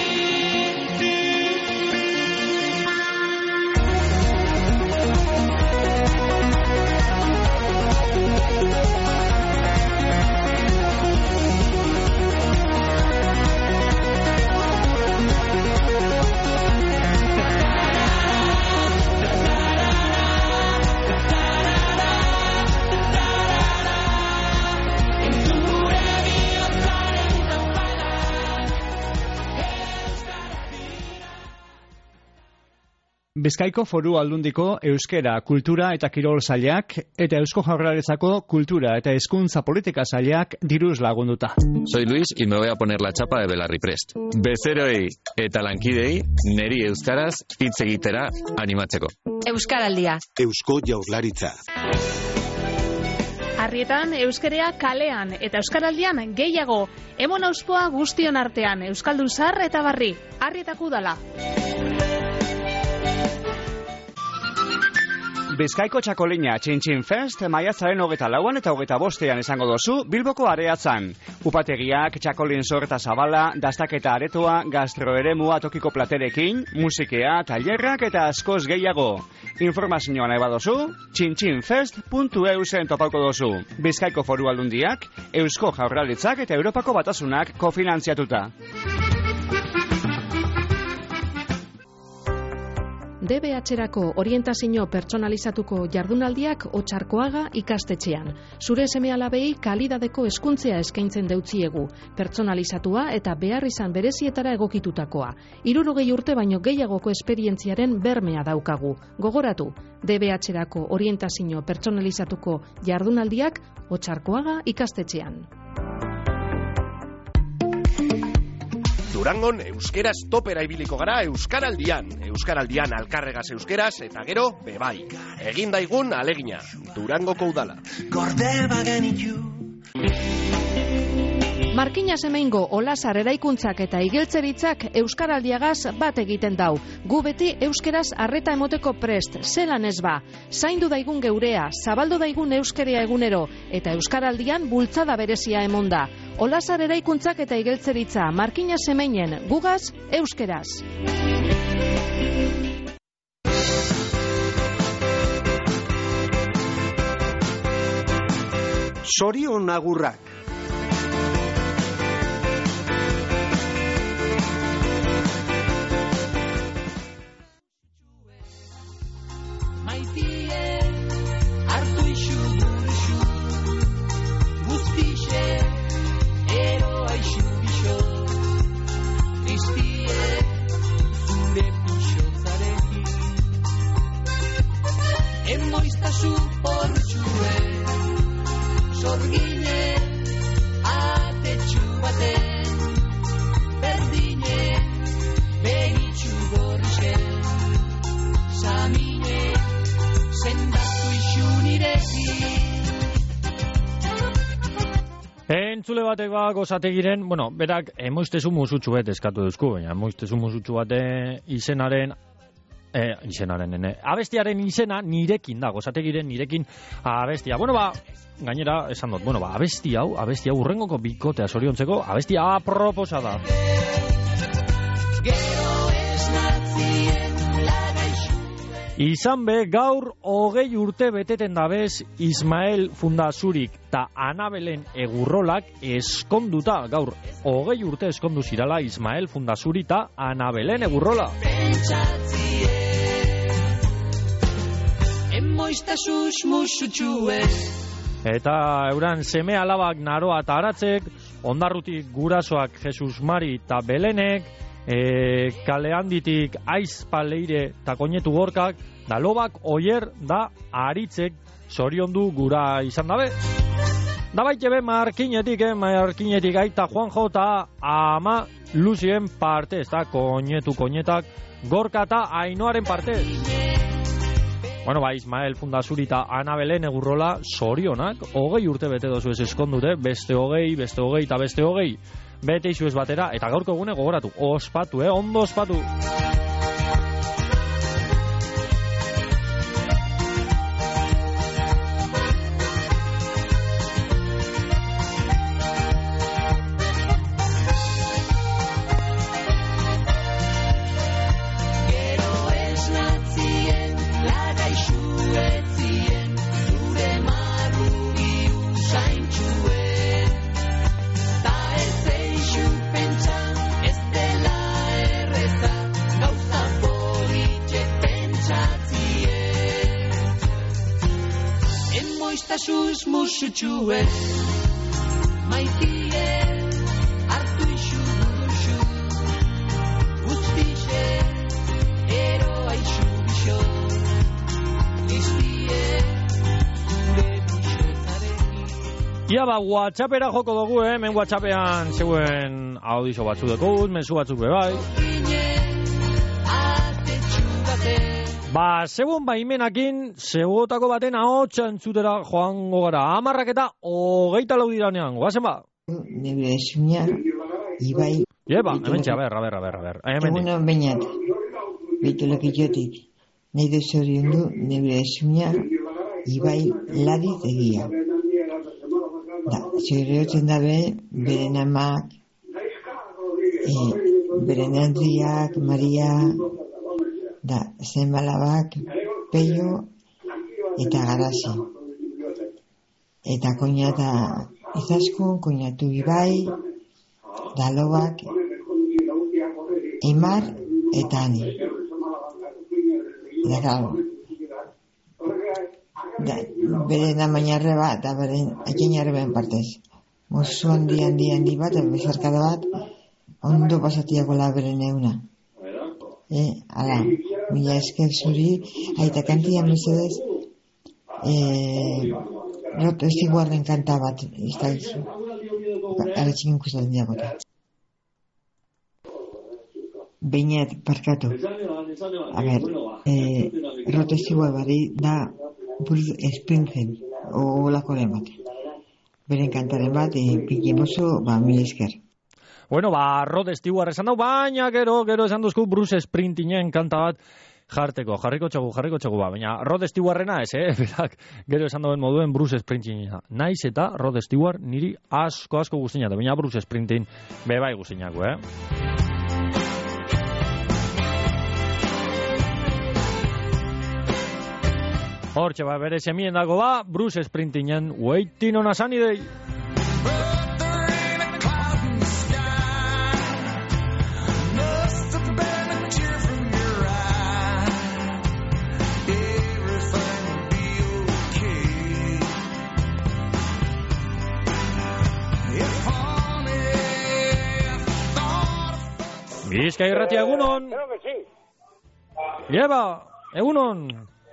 Bizkaiko Foru Aldundiko Euskera, Kultura eta Kirol Sailak eta Eusko Jaurlaritzako Kultura eta Hezkuntza Politika Sailak diruz lagunduta. Soy Luis y me voy a poner la chapa de Belarri Prest. Bezeroei eta lankidei neri euskaraz hitz egitera animatzeko. Euskaraldia. Eusko Jaurlaritza. Harrietan euskerea kalean eta euskaraldian gehiago. Emon auspoa guztion artean, euskaldun zahar eta barri. Harrietako udala. Bizkaiko Txakolina Txin Fest maiatzaren 24an eta 25an izango dozu Bilboko areatzan. Upategiak, txakolin sorta zabala, dastaketa aretoa, gastroeremua tokiko platerekin, musikea, tailerrak eta askoz gehiago. Informazioa nahi badozu, txintxinfest.eusen topauko dozu. Bizkaiko Foru Aldundiak, Eusko Jaurlaritzak eta Europako Batasunak kofinantziatuta. DBH-erako orientazio pertsonalizatuko jardunaldiak Otsarkoaga ikastetxean. Zure seme-alabei kalidadeko hezkuntzea eskaintzen deutziegu, pertsonalizatua eta behar izan berezietara egokitutakoa. 60 urte baino gehiagoko esperientziaren bermea daukagu. Gogoratu, DBH-erako orientazio pertsonalizatuko jardunaldiak Otsarkoaga ikastetxean. Durangon euskeraz topera ibiliko gara Euskaraldian. Euskaraldian alkarregaz euskeraz eta gero bebai. Egin daigun alegina. Durangoko udala. Markina Semeingo Olasar eraikuntzak eta igeltzeritzak euskaraldiagaz bat egiten dau. Gu beti euskeraz arreta emoteko prest, zelan ez ba. Zaindu daigun geurea, zabaldu daigun euskerea egunero, eta euskaraldian bultzada berezia emonda. Olasar eraikuntzak eta igeltzeritza, Markina Semeinen, gugaz, euskeraz. Sorion agurrak. Entzule batek gozategiren, berak emoiztezu musutxu bat eskatu duzku, baina emoiztezu musutxu bate abestiaren izena nirekin da, gozategiren nirekin abestia. Gainera, esan dut, abesti hau urrengoko bikotea zoriontzeko, abestia aproposa da. Izan be, gaur 20 urte beteten dabez Ismael Fundazurik eta Anabelen Egurrolak eskonduta. Gaur 20 urte eskondu zirala Ismael Fundazuri eta Anabelen Egurrola. Eta euran seme alabak Naroa eta Aratzek, ondarrutik gurasoak Jesus Mari eta Belenek, kale handitik Aizpaleire eta Koinetu Gorkak, da Lobak Oier da Aritzek zoriondu gura izan dabe. Da baitebe Markinetik aita Juanjo eta ama Luzien parte, ez da Koinetak Gorka eta Ainoaren parte. Ismael Fundazuri eta Anabelen Egurrola zorionak, 20 urte bete dozu ez eskondute, beste 20 eta beste 20. Bete izu ez batera, eta gaurko egune gogoratu, ospatu, ondo ospatu. Musutxue maitie hartu isu guztixe eroa isu Ja, WhatsAppera joko dugu, hemen WhatsAppean zeuen audizo batzuk dugu, mezu batzuk bebai. Zeuen baimenakin, zeugotako baten ahotsa entzutera joango gara. 10:24 diranean, goazen ba? Nebre esuña, Ibai... Hemen txa, ber. Egunon bainat, beitolakitiotik, nahi dezorion du, nebre esuña, Ibai Ladiz egia. Zerreotzen dabe, beren amak, beren Andriak, Maria, zenbalabak, Peio, eta Garasi. Eta koinata Izaskun, koinatu Ibai, Dalobak, Imar, eta Ani. Eta gau. Beren amainarre bat, eta beren akinarren partez. Mozu handi bat, bezarkada bat, ondo pasatiako la beren euna. Ala, mila esker zuri, aita kantia mesedez, Rot estiguarren kanta bat, iztaizu. Aretxikin kustaten diagota. Beinet, parkatu. A ber, Rot estiguar bari da Bruce Springsteen, olakoren bat. Beren kantaren bat, pikimoso, mila esker. Bueno, Rod Stewart esan dau, baina gero esan duzku Bruce Springsteenen kanta bat jarriko txegu, baina Rod Stewartena ez, berak gero esan dauen moduen Bruce Springsteena. Naiz eta Rod Stewart niri asko guztina, da baina Bruce Springsteen bebai guztinako, Hortxe, bere semien dago Bruce Springsteenen Waiting on a Sunny Day. Bizka irratia, egunon. Creo que sí. Egunon.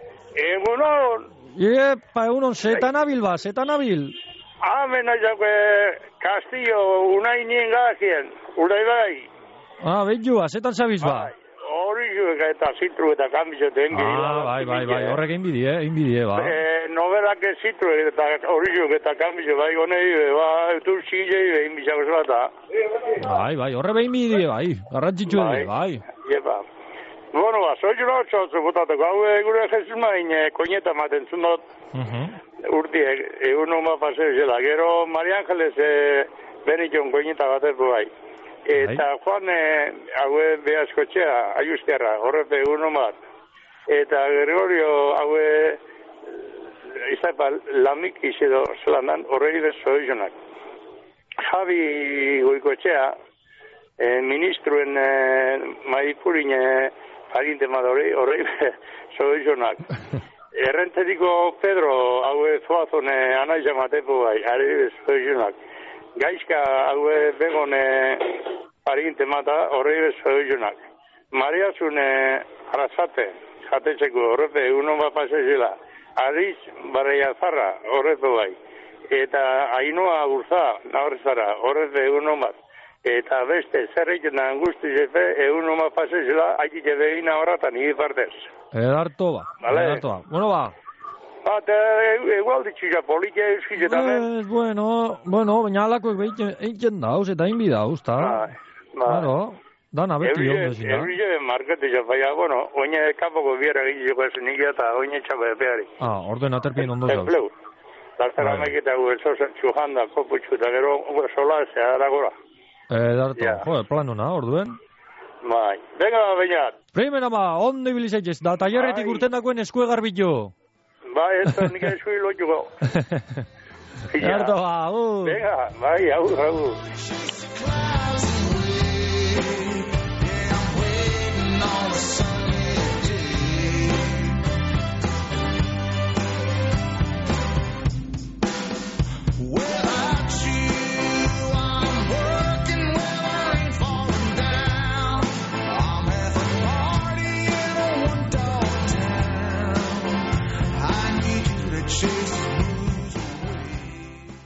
Egunon, zetan abil ba, Hemen aizaque Castillo, unai nien gazien, ulai bai. Behiua, zetan zabiz ba. Hori jueka eta zitru eta kambizo tengi. Bai, horrek inbidie, ba. Noberak ez zitru eta hori jueka eta kambizo, bai, gonei, etur zilei, inbizako zelata. Bai, horre behin bidie, bai, garrantzitsu edo, bai. Bueno, soizu lotxotzu gutateko, hau gure Jesus main, koineta maten zundot, urtiek, egun oma paseo zela, gero Maria Angeles beniton koineta batepo bai. Eta Juan, hau behazkotxea, aiustiarra, horrepe egun omat. Eta Gregorio, hau izaipa lamik izido zelandan, horregi bezoizonak. Javi Goikotxea, ministruen maipurin aginte madori, horrei zoizonak. Errenteriko Pedro, hau zoazone anaiza matepo bai, ari zoizonak. Gaizka, hau begon aginte mata, horrei zoizonak. Mariazun Arasate, jatetxeko, horrepe, egunon bat pasezela. Ariz Barreiazarra, horrepe bai. Eta Ainoa Urza, nahorzara, horrepe, egunon bat. Eta beste, zer egiten da angusti zepe, egun oma pasezela, haitite behina horretan, nire partez. Edarto ba. Bueno ba. Eta egual ditxuza politia euskizetamen. Bueno, baina alakoek egiten dauz, eta inbi dauz, ta. Claro, dana beti ondo zina. Euride marketiza, baina, bueno, oine kapoko biera egiteko ez nikia eta oine txapa epeari. Orden aterpien ondo zauz. Enpleu. Lartara mekita guelzozen txujanda, koputxu, eta gero solazea aragora. Darto, planuna, orduen. Bai, venga, bainat. Primera ondo ibilizaitez, da tallerretik urtendakoen eskue garbitxo. Bai, ez nik eskui lotxuko. Darto, Venga, bai, agur.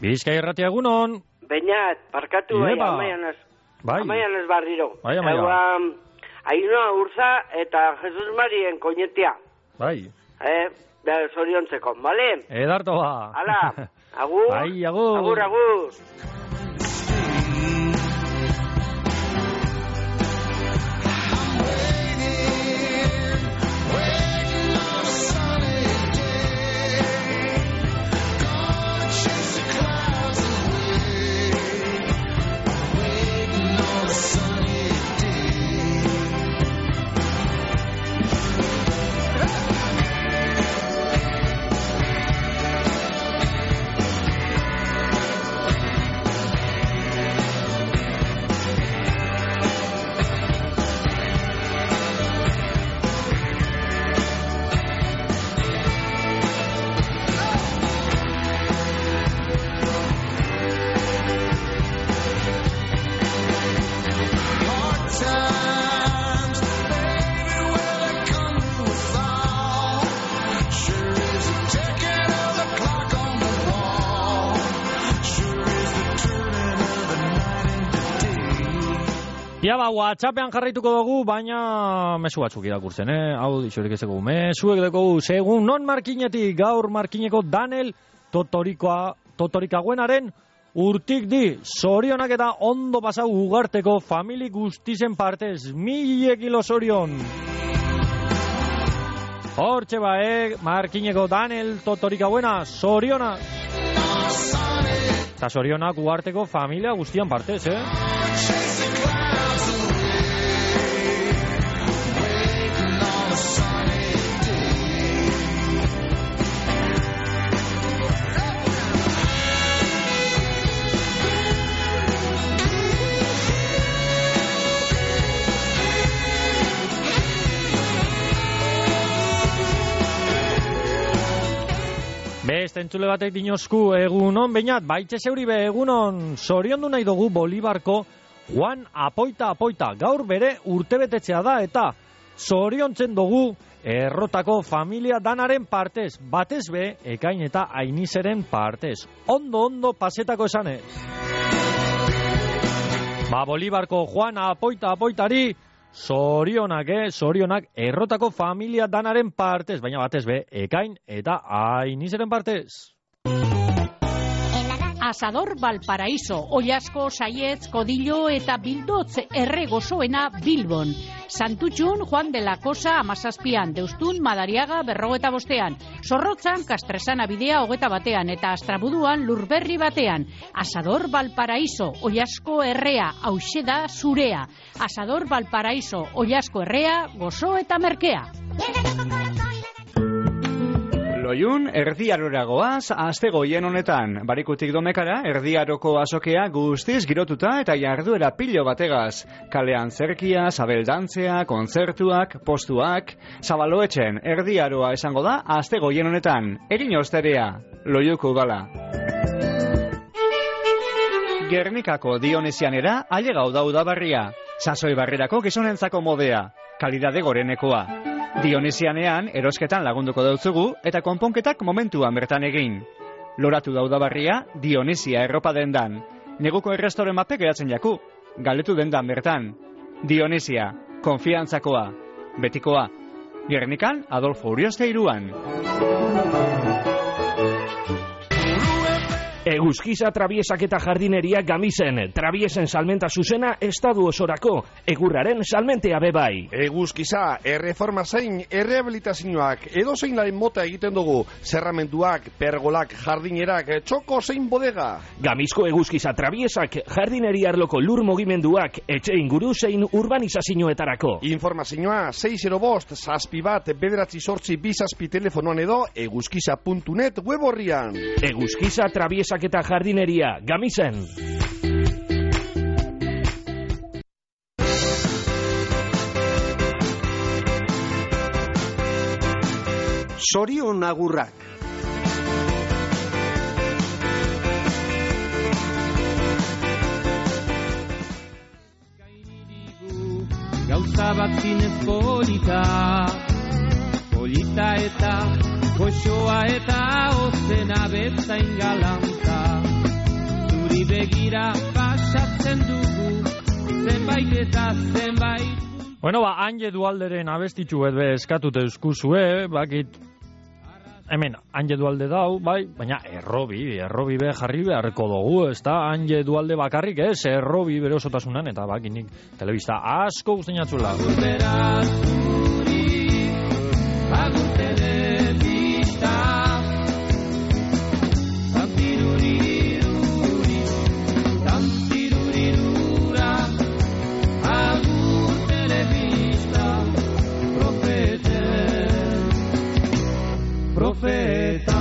Bizkai Irratia egunon. Beñat, parkatu bai, amaian ez barriro. Bai, amaia. Ainhoa Urza eta Jesus Marien koñetia. Bai. Zoriontzeko, bale? Edarto ba. Hala, agur. Bai, agur. Agur, agur. Ja ba, WhatsAppean jarraituko dugu, baina mezu batzuk irakurtzen, Hau dixorik ezeko, mezuek dugu, segun non markinetik, gaur markineko Daniel Totorikaguenaren urtik di, zorionak eta ondo pasau ugarteko famili guztizen partez, 1000 kilo zorion. Hortxe ba, markineko Daniel Totorikaguena, zorionak. Eta zorionak ugarteko familia guztian partez, Beste entzule batek dinozku egunon, Beñat, baitxe zeuri be egunon, zoriondu nahi dugu Bolibarko Juan Apoita, gaur bere urtebetetzea da eta zoriontzen dugu errotako familia danaren partez, batez be, Ekain eta Ainizeren partez, ondo pasetako esanez. Ba, Bolibarko Juan Apoitari, zorionak errotako familia danaren partez, baina batez be, Ekain eta Ainizeren partez. Asador Valparaíso, Ollasko, Saietz, Codillo eta Bildotz erregozoena Bilbon. Santutxun, Juan de la Cosa, Amazazpian, Deustun, Madariaga, 45. Zorrotzan, Kastresana bidea 21 eta Astrabuduan Lurberri batean. Asador Valparaíso, Ollasko errea, hauxe da zurea. Asador Valparaíso, Ollasko errea, gozo eta merkea. Loiun, erdiarora goaz, astegoien honetan. Barikutik domekara, erdiaroko azokea guztiz girotuta eta jarduera pilo bategaz. Kalean zerkia, zabeldantzea, kontzertuak, postuak, zabaloetxen, erdiaroa esango da, astegoien honetan. Erin osterea, Loiuko gala. Gernikako Dionesianera, ailegau daudabarria. Sasoi barrerako gizonentzako modea. Kalidade gorenekoa. Dionesianean erosketan lagunduko dautzugu eta konponketak momentuan bertan egin. Loratu daudabarria Dionesia erropa dendan. Neguko errestoren mape geratzen jaku. Galetu dendan bertan. Dionesia, konfiantzakoa, betikoa. Gernikan Adolfo Urioste 3. Eguzkiza Trabiesak eta Jardineria Gamisen, Trabiesen salmenta zuzena estadu osorako, egurraren salmentea bebai. Eguzkiza, erreforma zein, errehabilitazioak, edozein laren mota egiten dugu, zerramenduak, pergolak, jardinerak, txoko zein bodega. Gamizko Eguzkiza Trabiesak, Jardineria arloko lur mugimenduak, etxe inguru zein urbanizazioetarako. Informazioa 605 61 9 2 telefonoan edo eguzkiza.net web horrian. Eguzkiza Trabiesak eta Jardineria Gamisen. Zorion agurrak. Gauza bat zinez polita eta goxoa eta ozena bezain galanta. begira pasatzen dugu, zenbait eta zenbait. Bueno, Anje Dualderen abestitxu be eskatute euskuzue, bakit hemen Anje Dualde dau, bai, baina errobi be jarri beharko dugu, ez da Anje Dualde bakarrik, ez, errobi bere osotasunan, eta bakinik telebista asko guztinatzula. Agur telebista, tantiruriruri, tantirurirura, agur telebista, profeta.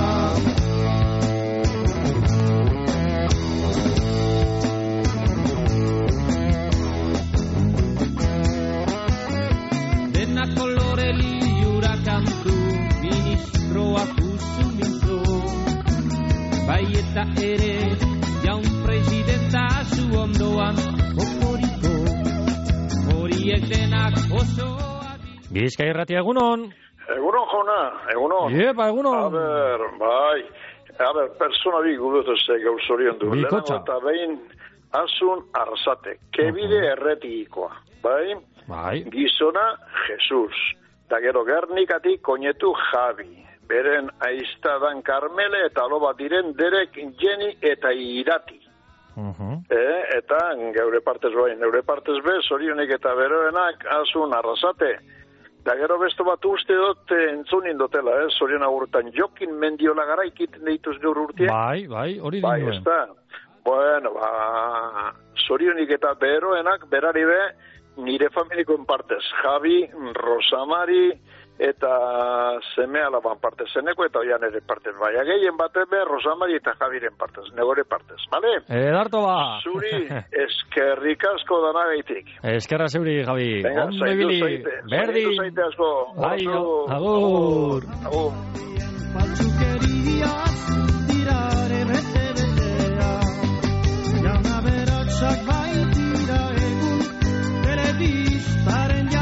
Dena kolore liura kantu, ministroa fuzu mintzo, bai eta ere, jaun presidenta zu ondoan, okoriko, horiek denak oso... Bizkai Irratia, egunon! Egunon, jauna, egunon. Iepa, egunon. A ber, persona bi gudotuzte gaur zorion du. Bikotxa. Eta behin, asun arrasate, kebide erretikoa, bai? Gizona, Jesus. Da gero Gernikatik koñetu Javi. Beren aiztadan Karmele eta loba diren Derek, Jenny eta Irati. Eta geure partez bain, neure partez be, zorionek eta beroenak asun arrasate. Da gero besto bat uste dut entzunin dutela, zorion agurtan Jokin Mendiola garaikiten deituz gaur urtea. Bai, hori dinuen. Bai, ez da. Bueno, zorionik eta beroenak berari be, nire familikoen partez. Javi, Rosamari eta seme alaban partez. Zeneko eta oian ere partez. Bai, gehien bate be, Rosamari eta Javiren partez. Negore partez, bale? Edarto ba. Zuri, eskerrik asko danagaitik. Eskerra zeuri, Javi. Venga, zaitu zaite. Berdi. Zaitu zaite asko. Bai, agur. Agur. Paltzukeriaz tirare bete-betea, jauna beratxak baitira egun, telebistaren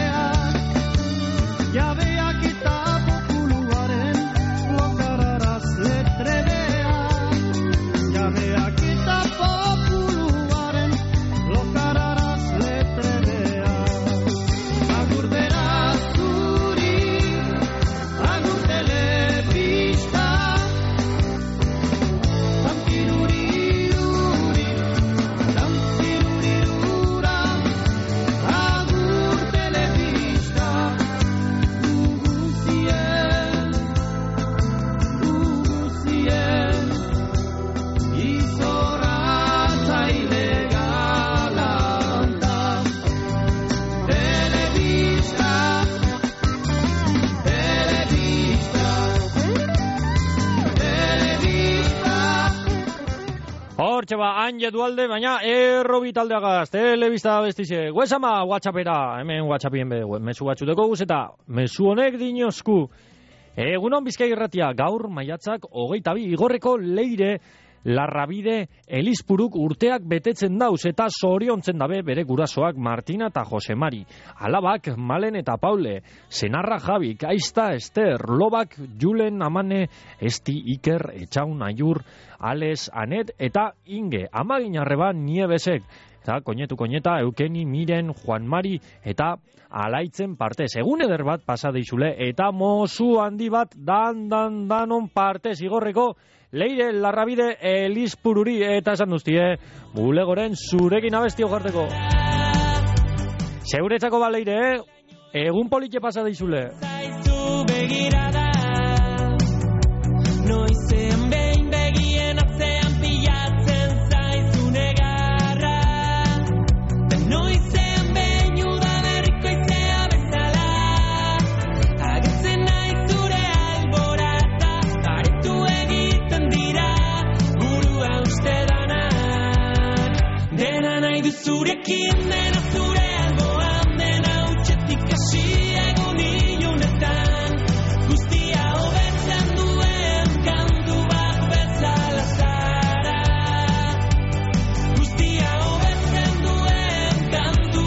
jabeak eta populuaren lokararaz letredea, jabeak eta populuaren lokararaz letredea. Agur beraz zuri, agur telebista, tantiruriruri, tantirurirura, agur telebista, guzien, izoratzaile galanta, telebista, Hortxe Anje Dualde, baina errobi taldeagaz, telebista bestize. Guesama, WhatsAppera, hemen WhatsAppien mesu batxuteko guz, eta mesu honek dinozku. Egunon Bizkai Irratia, gaur maiatzak 22 igorreko leire Larrabide Elizpuruk urteak betetzen dauz eta zoriontzen dabe bere gurasoak Martina eta Josemari, alabak Malen eta Paule, senarra Jabik, aizta Ester, lobak Julen, Amane, Esti, Iker, Etxaun, Aiur, Ales, Anet eta Inge, amagin arreba Niebesek, eta koñeta, Eukeni, Miren, Juan Mari eta alaitzen partez. Egun eder bat pasa deizule eta mozu handi bat danon partez igorreko Leire Larrabide Elizpururi eta esan duztie, bulegoren zurekin abesti ojarteko. Zeuretzako ba Leire, egun politxe pasa deizule. Zaizu begirada, noizen behin begien atzean pilatzen zaizu negarra, noizen behin udaberriko izea bezala, agertzen nahi zure alborata, aretu egiten dira, burua uste danak, dena nahi duzurekin, dena zure alboan, dena utxetik hasi egun ilunetan, guztia hobetzen duen kantu bat bezala zara, guztia hobetzen duen kantu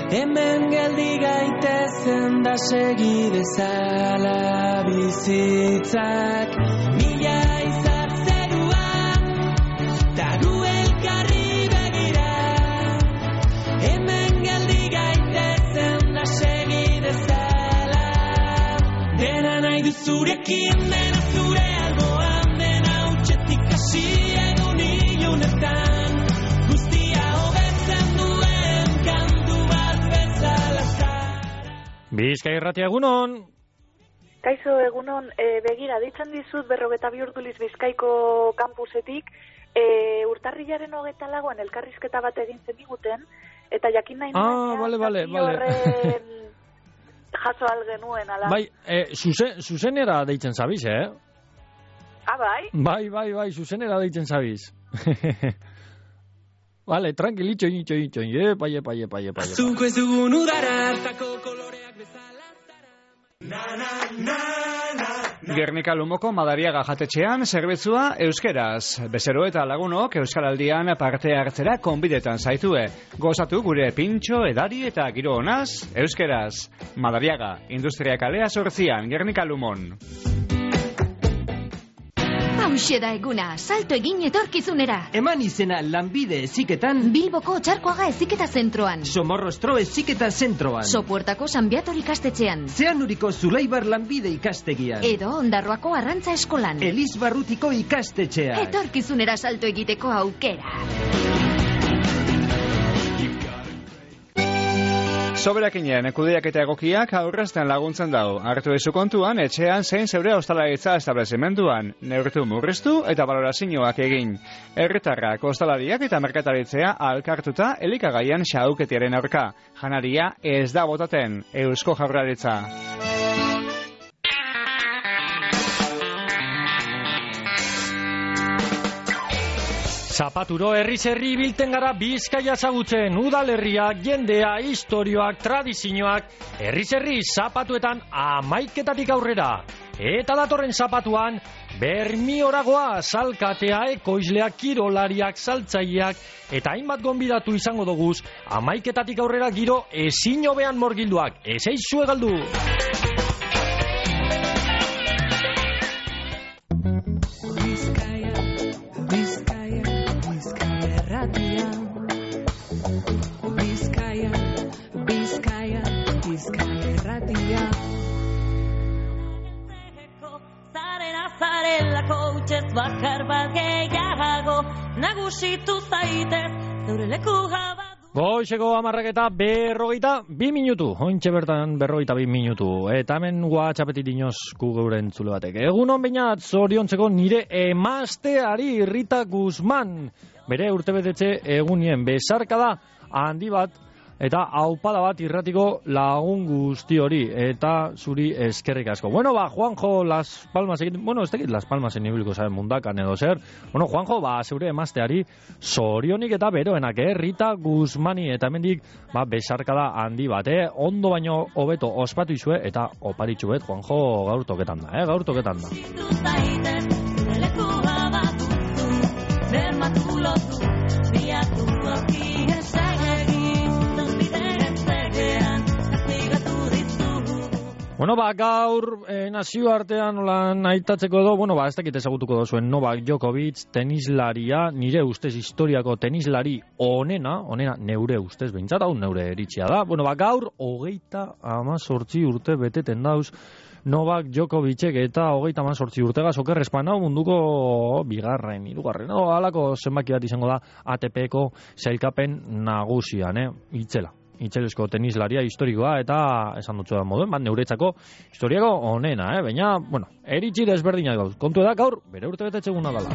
Hemen geldi gaitezen da segi dezala bizitzak. Mila izar zeruan, ta gu elkarri begira. Hemen geldi gaitezen da segi dezala. Dena nahi du zurekin, dena zure alboan, dena utxetik hasi egun ilunetan. Guztia hobetzen duen kantu bat bezala zara. Bizkai Irratia, egunon! Kaixo, egunon, begira, deitzen dizut 42 urduliz Bizkaiko kampusetik, urtarrilaren 24an elkarrizketa bat egin zeniguten, eta jakin nahi vale. horren jaso algenuen, ala. Bai, zuzenera deitzen zabiz, Bai? Bai, zuzenera deitzen zabiz. Vale, tranquilitxo, epa. Zuko ez dugun udara hartako koloreak bezala zara. Gernika Lumoko Madariaga jatetxean zerbitzua euskeraz. Bezero eta lagunok Euskaraldian parte hartzera konbidetan zaitue. Gozatu gure pintxo, edari eta giro honaz euskeraz. Madariaga, Industria kalea 8an, Gernika Lumon. Hauxe da eguna, salto egin etorkizunera. Eman izena lanbide heziketan Bilboko Txarkoaga heziketa zentroan. Somorrostro heziketa zentroan. Sopuertako San Biator ikastetxean. Zeanuriko Zulaibar lanbide ikastegian. Edo Ondarroako Arrantza eskolan. Elizbarrutiko ikastetxean. Etorkizunera salto egiteko aukera. Soberakinen kudeaketa egokiak aurrezten laguntzen dau. Hartu ezu kontuan, etxean zein zeure ostalaritza establezimenduan. Neurtu murriztu eta balorazioak egin. Herritarrak, ostalariak eta merkataritzea alkartuta elikagaian xauketiaren aurka. Janaria ez da botaten. Eusko Jaurlaritza. Zapaturo herri bilten gara Bizkaia ezagutzen, udalerriak, jendea, istorioak, tradizioak, herri zapatuetan 11etatik aurrera. Eta datorren zapatuan, Bermioragoa, salkatea, ekoizleak, kirolariak, saltzaileak, eta hainbat gonbidatu izango doguz, 11etatik aurrera giro ezin hobean morgilduak, ez eizu galdu. Bakar bat gehiago nagusitu zaitez zeure leku jabatu. Goizeko 11:42 minutu. Hointxe bertan 42 minutu. Eta hemen WhatsAppetik dinozku geure entzule batek. Egunon bainat, zoriontzeko nire emazteari Rita Guzman. Bere urtebetetze egunien besarkada handi bat eta aupada bat irratiko lagun guzti hori, eta zuri eskerrik asko. Bueno, Juanjo, Las Palmas egin, ez tekit Las Palmas enibiliko zaben mundakan edo zer. Bueno, Juanjo, zeure emazteari zorionik eta beroenak, Rita Guzmani, eta hemendik, besarkada handi bat, ondo baino hobeto ospatu izue, eta oparitxu bet, Juanjo, gaur toketan da, gaur toketan da. Bueno, gaur nazioartean olan aitatzeko edo, ez dakit ezagutuko dozuen Novak Djokovic, tenislaria, nire ustez historiako tenislari onena, neure ustez behintzat, hau neure eritxia da. Gaur 38 urte beteten dauz Novak Djokovicek eta 38 urtegaz okerrezpan hau munduko bigarren, hirugarren, halako zenbaki bat izango da ATP-ko sailkapen nagusian, Itxelezko tenislaria historikoa eta esan dutzu da moduen, neuretzako historiako onena, baina, eritxi desberdinak gauz. Kontu da gaur, bere urte betetxe eguna dala.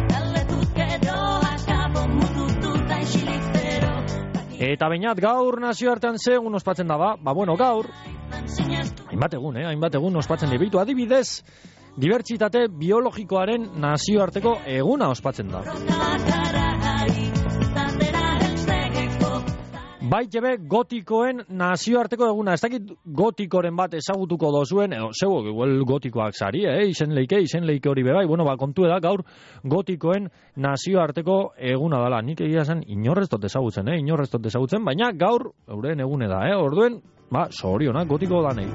Eta bainat gaur nazioartean zegun ospatzen da gaur, hainbat egun ospatzen dibitu, adibidez, dibertsitate biologikoaren nazioarteko eguna ospatzen da. Baitebe gotikoen nazioarteko eguna. Ez dakit gotikoren bat ezagutuko dozuen, zeu, igual gotikoak zari, izen leike hori bebai. Bueno, kontu da, gaur gotikoen nazioarteko eguna dala. Nik egia zen inorreztot ezagutzen, baina gaur euren egune da, orduen, zorionak gotiko danei.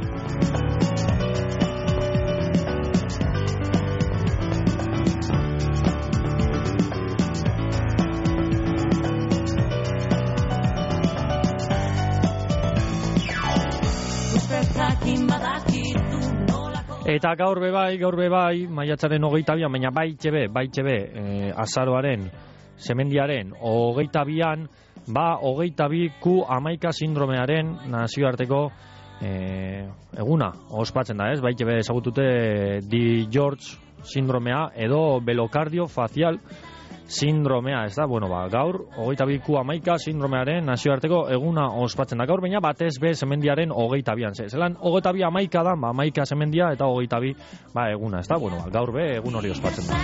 Eta gaur bebai, maiatzaren 22an, baina baitxebe, azaroaren, semendiaren, 22an, 22Q11 sindromearen nazioarteko eguna, ospatzen da, ez? Baitxebe ezagutute Di George sindromea edo belokardio facial sindromea, ez da? Bueno, gaur 22Q11 sindromearen nazioarteko eguna ospatzen da gaur, baina batez be semendiaren 22an. Zelan 22 amaika da, amaika semendia eta 22 eguna, ez da? Bueno, gaur be egun hori ospatzen da.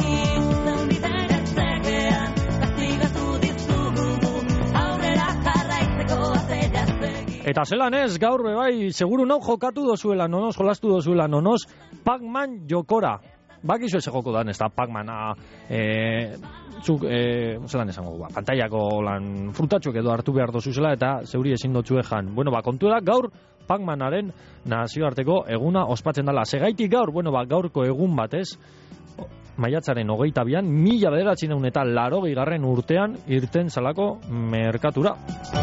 Eta zelan ez, gaur be bai, seguru nau jokatu dozuela, nonos jolastu dozuela, nonos Pac-Man jokora. Bakizu ez joko dan, ez da Pac-Mana, zelan esango, pantaiako lan frutatxoek edo hartu behar dozuzela eta zeuri ezin dotxue jan. Bueno, kontu da, gaur Pac-Manaren nazioarteko eguna ospatzen dela. Segaitik gaur, gaurko egun batez, maiatzaren 22an, 1980 urtean irten zalako merkatura.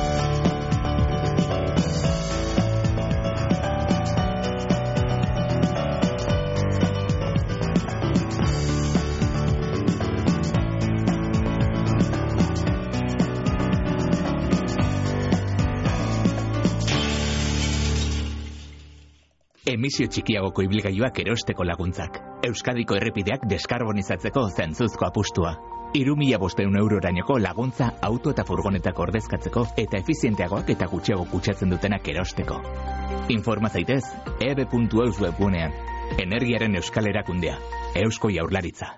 Emisio txikiagoko ibilgailuak erosteko laguntzak. Euskadiko errepideak deskarbonizatzeko zentzuzko apustua. 3.500 eurorainoko laguntza auto eta furgonetako ordezkatzeko eta efizienteagoak eta gutxiago kutsatzen dutenak erosteko. Informa zaitez, eb.eus webgunean. Energiaren euskal erakundea. Eusko Jaurlaritza.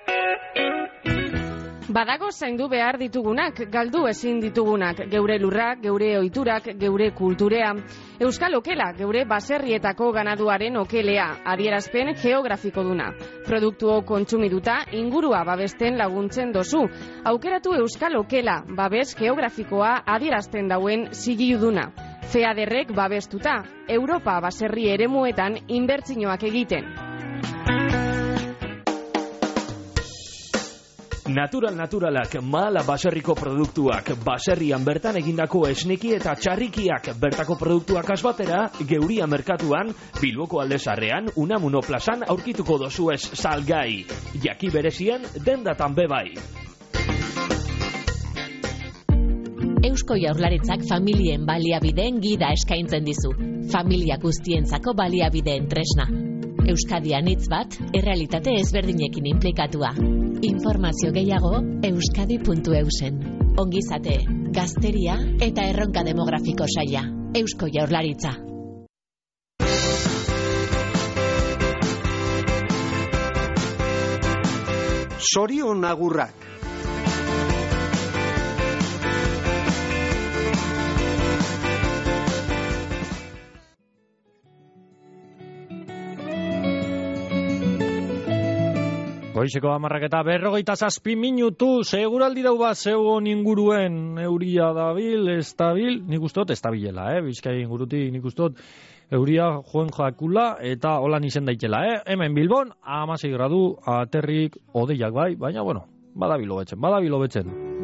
Badago zaindu behar ditugunak, galdu ezin ditugunak, geure lurrak, geure ohiturak, geure kulturea. Euskal okela, geure baserrietako ganaduaren okelea, adierazpen geografiko duna. Produktuo kontsumiduta, ingurua babesten laguntzen dozu. Aukeratu Euskal okela, babes geografikoa adierazten dauen zigiluduna. FEADERrek babestuta, Europa baserri eremuetan inbertsioak egiten. Naturalak, Mahala baserriko produktuak, baserrian bertan egindako esneki eta txarrikiak, bertako produktuak asbatera, Geuria merkatuan, Bilboko Aldezarrean, Unamuno plazan aurkituko dozuez salgai. Jaki berezien, dendatan bebai. Eusko Jaurlaritzak familien baliabideen gida eskaintzen dizu. Familia guztientzako baliabideen tresna. Euskadi anitz bat, errealitate ezberdinekin inplikatua. Informazio gehiago, euskadi.eusen. Ongizate, gazteria eta erronka demografiko saila. Eusko Jaurlaritza. Zorion agurrak. Goizeko 10:47 minutu, seguraldi dau bat zegoen inguruen euria dabil, estabil, nik ustot estabilela, Bizkai ingurutik nik ustot euria joen jakula eta holan izen daitela, Hemen Bilbon, 16 gradu, aterrik odeiak bai, baina bueno, badabilo betzen.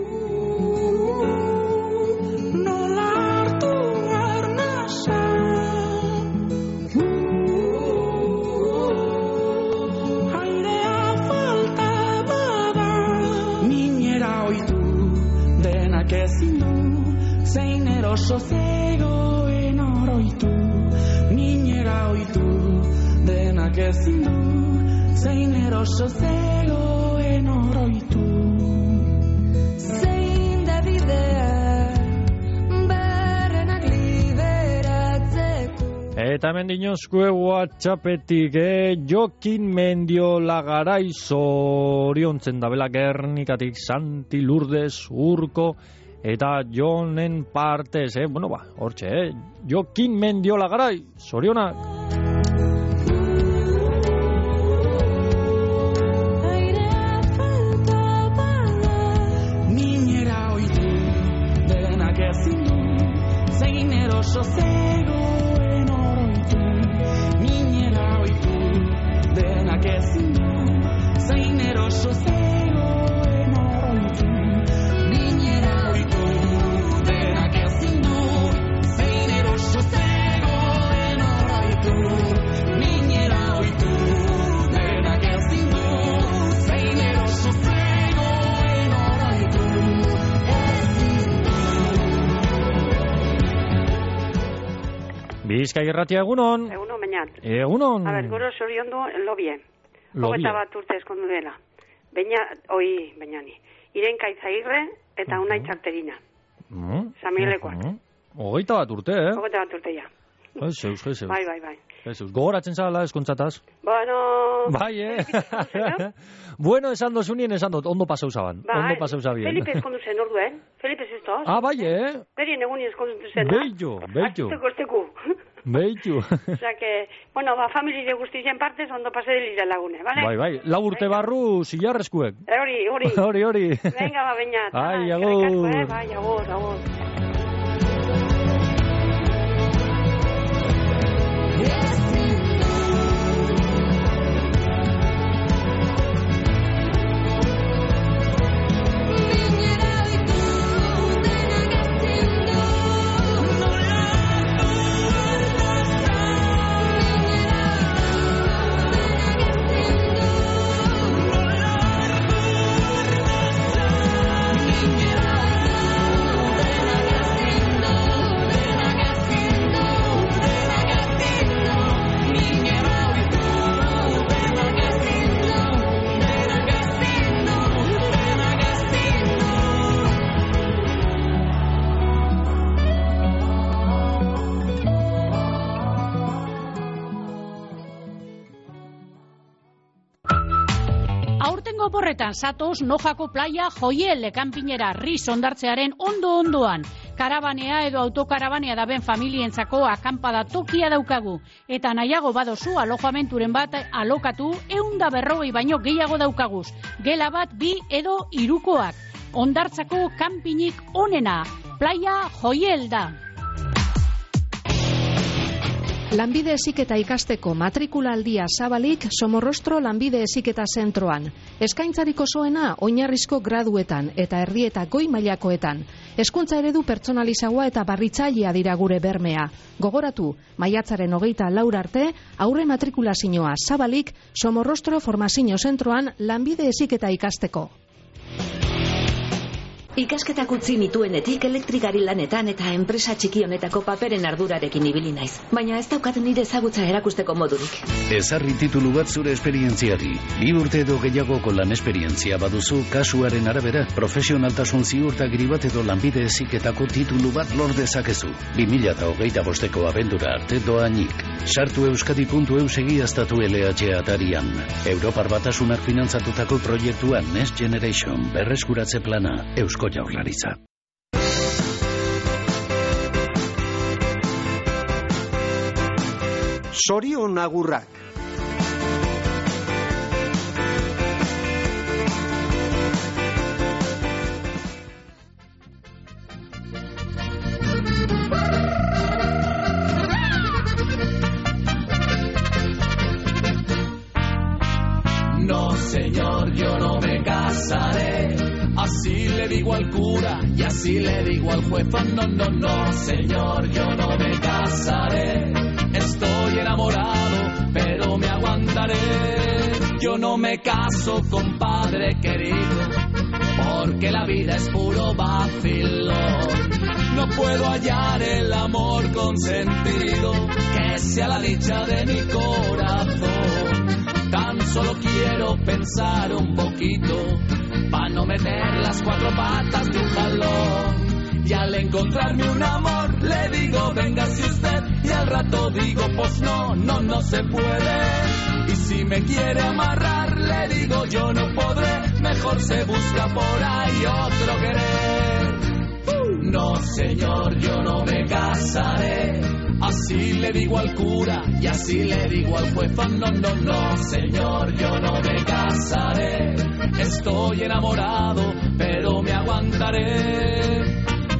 Ezin du, zein eroso zegoen oroitu, minera oitu, denak ezin du, zein eroso zegoen oroitu. Zein da bidea, barrenak liberatzeko. Eta hemen dinozkue WhatsAppetik, Jokin Mendiolagarai zoriontzen dabela Gernikatik, Santi Lourdes Urko, eta Jonen partez, bueno, hortxe, Jokin Mendiola Garai, zorionak. Minera oitu, denak ezin du, zein eroso zegoen oroitu. Minera oitu, denak ezin du, zein eroso zegoen oroitu. Minera oitu, denak ezin du, zein eroso zegoen oroitu. Minera oitu, denak ezin du, zein eroso zegoen oroitu. Bizkai Irratia, egunon. Egunon, bainat. Egunon. A ver, goro zoriondu lobie. Lobie. 21 urte eskondu dela. Bainani. Iren Kaitzagirre eta Unai Txarterina. Samilekoak. 21 urte, 21 urte, ja. Zeus. Bai. Zeus, gogoratzen zala eskontzataz? Bueno... Bai, Bueno, esan dozunien, esan dut, ondo pasau zaban. Ondo pasau zabien. Felipe eskondu zen orduen. Felipe ziztoz. Bai, Berien egunin eskondu zen. Beito. Azteko. Beitu. Osea que, bueno, familie guztien partez ondo pase delira lagune, vale? Bai, lau urte barru zilarreskuek. Hori. Hori. Venga, bainat. Ai, agur. Bai, agur. Aurtengo porretan zatoz Nojako playa Joiel ekanpinera riz ondartzearen ondoan. Karabanea edo autokarabanea daben familientzako akampada tokia daukagu. Eta nahiago badozu alojamenturen bat alokatu 140 baino gehiago daukaguz. Gela bat 2 edo 3koak. Ondartzako kanpinik onena. Playa Joiel da. Lanbide heziketa ikasteko matrikula aldia zabalik Somorrostro lanbide heziketa zentroan. Eskaintzarik osoena oinarrizko graduetan eta erdieta goi mailakoetan. Hezkuntza eredu pertsonalizagoa eta barritzailea dira gure bermea. Gogoratu, maiatzaren 24 arte, aurre matrikulazioa zabalik Somorrostro formazio zentroan lanbide heziketa ikasteko. Ikasketak utzi nituenetik elektrikari lanetan eta enpresa txiki honetako paperen ardurarekin ibili naiz. Baina ez daukat nire ezagutza erakusteko modurik. Ezarri titulu bat zure esperientziari. 2 urte edo gehiagoko lan esperientzia baduzu, kasuaren arabera, profesionaltasun ziurtagiri bat edo lanbide heziketako titulu bat lor dezakezu. 2025ko abendura arte doainik. Sartu euskadi.eu egiaztatu LH atarian. Europar Batasunak finantzatutako proiektuan Next Generation berreskuratze plana Eusko Jaurlaritza. Zorion agurrak. No, señor, yo no me casaré. Así le digo al cura y así le digo al juez. No, señor, yo no me casaré. Estoy enamorado, pero me aguantaré. Yo no me caso, compadre querido, porque la vida es puro vacilón. No puedo hallar el amor con sentido, que sea la dicha de mi corazón. Tan solo quiero pensar un poquito, pa' no meter las 4 patas de un jalón. Y al encontrarme un amor, le digo, véngase usted. Y al rato digo, pues no se puede. Y si me quiere amarrar, le digo, yo no podré. Mejor se busca por ahí otro querer. No, señor, yo no me casaré. Así le digo al cura y así le digo al juez. No, no, no, señor, yo no me casaré. Estoy enamorado, pero me aguantaré.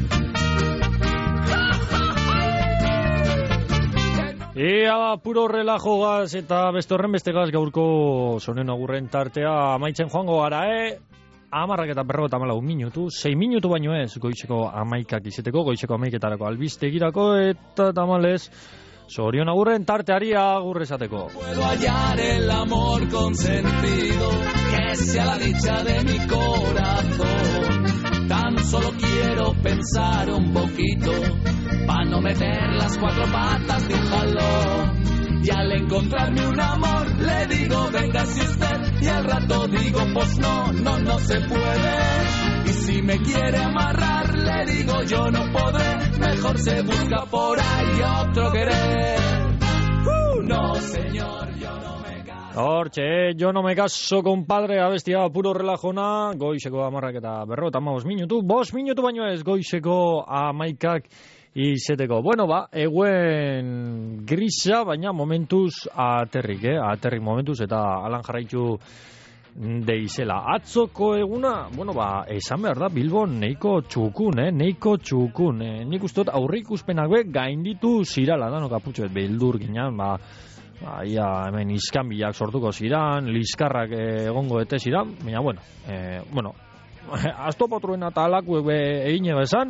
Ea, puro relajo gaz eta beste horren beste gaz gaurko sonen agurren tartea amaitzen joango gara, 10:54 minutu, 6 minutu baino ez, goizeko 11 izeteko, goizeko 11etarako albistegirako eta tamalez, sorion agurren tarteari agur esateko. Puedo hallar el amor consentido, que sea la dicha de mi corazón. Tan solo quiero pensar un poquito, pa' no meter las 4 patas de un jalón. Y al encontrarme un amor, le digo, véngase usted. Y al rato digo, pues no, no, no se puede. Y si me quiere amarrar, le digo, yo no podré. Mejor se busca por ahí otro querer. No, señor, yo no me caso. Hortxe, yo no me caso, compadre, abestia puro relajona. Goizeko 11:55 minutu. 5 minutu baino ez, goizeko 11 izeteko. Bueno, eguen grisa, baina momentuz aterrik, aterrik momentuz, eta alan jarraitu deizela. Atzoko eguna, esan behar da, Bilbon neiko txukun, nik ustot aurrik uspenak gainditu zirala, da, no kaputxoet, beldur ginean, ia hemen iskanbilak sortuko ziran, liskarrak egongo ete ziran, baina, astopotruena eta alakuek egine bezan,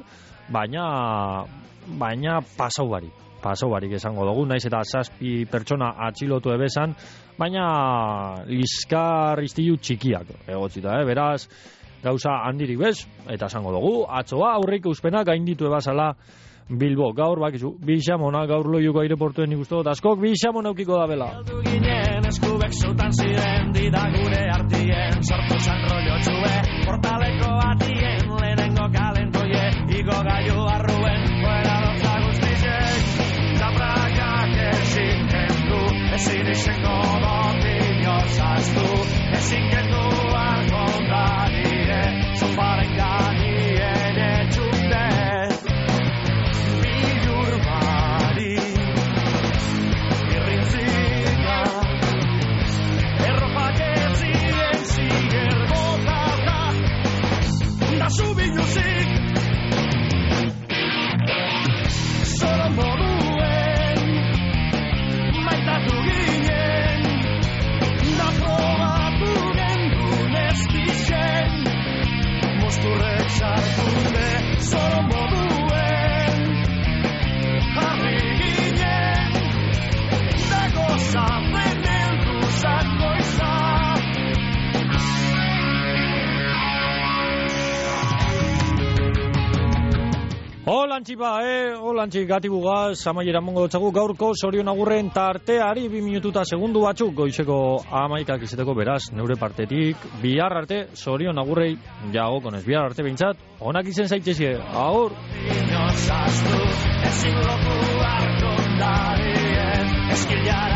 baina pasau barik esango dugu, naiz eta 7 pertsona atxilotu ebezan, baina liskar iztilu txikiak egotzita, beraz, gauza handirik bez, eta esango dugu, atzoa aurrik uspena gainditu ebazala Bilbo, gaur bakizu, bixamona, gaur loiuko aireportuen ikustu, askok bixamona eukiko da bela. Galdu ginen, eskubek zutan ziren, dida gure artien, sortu zan rollo txue, portaleko atien, lehenengo kalentoie, igo gaiu arruen, fuera dotza guztizek, da prakak ezin kendu, ezin izango dotino zaztu, ezin kendu arkondarie, zonbaren ganien etxute. Subi music solo moduen maitatu ginen da probatu gendun estizen mosturrek sartude solo moduen jarri ginen da gozatzen eltuzak goiza. Holantzi gatibugaz, amaiera mongo dutzagu gaurko sorion agurren tarteari 2 minututa segundu batzuk goizeko 11 izeteko beraz, neure partetik, bihar arte, sorion agurrei jagokonez, bihar arte behintzat, onak izen zaitzezie, agur! Ezin loku hartu darien, eskillara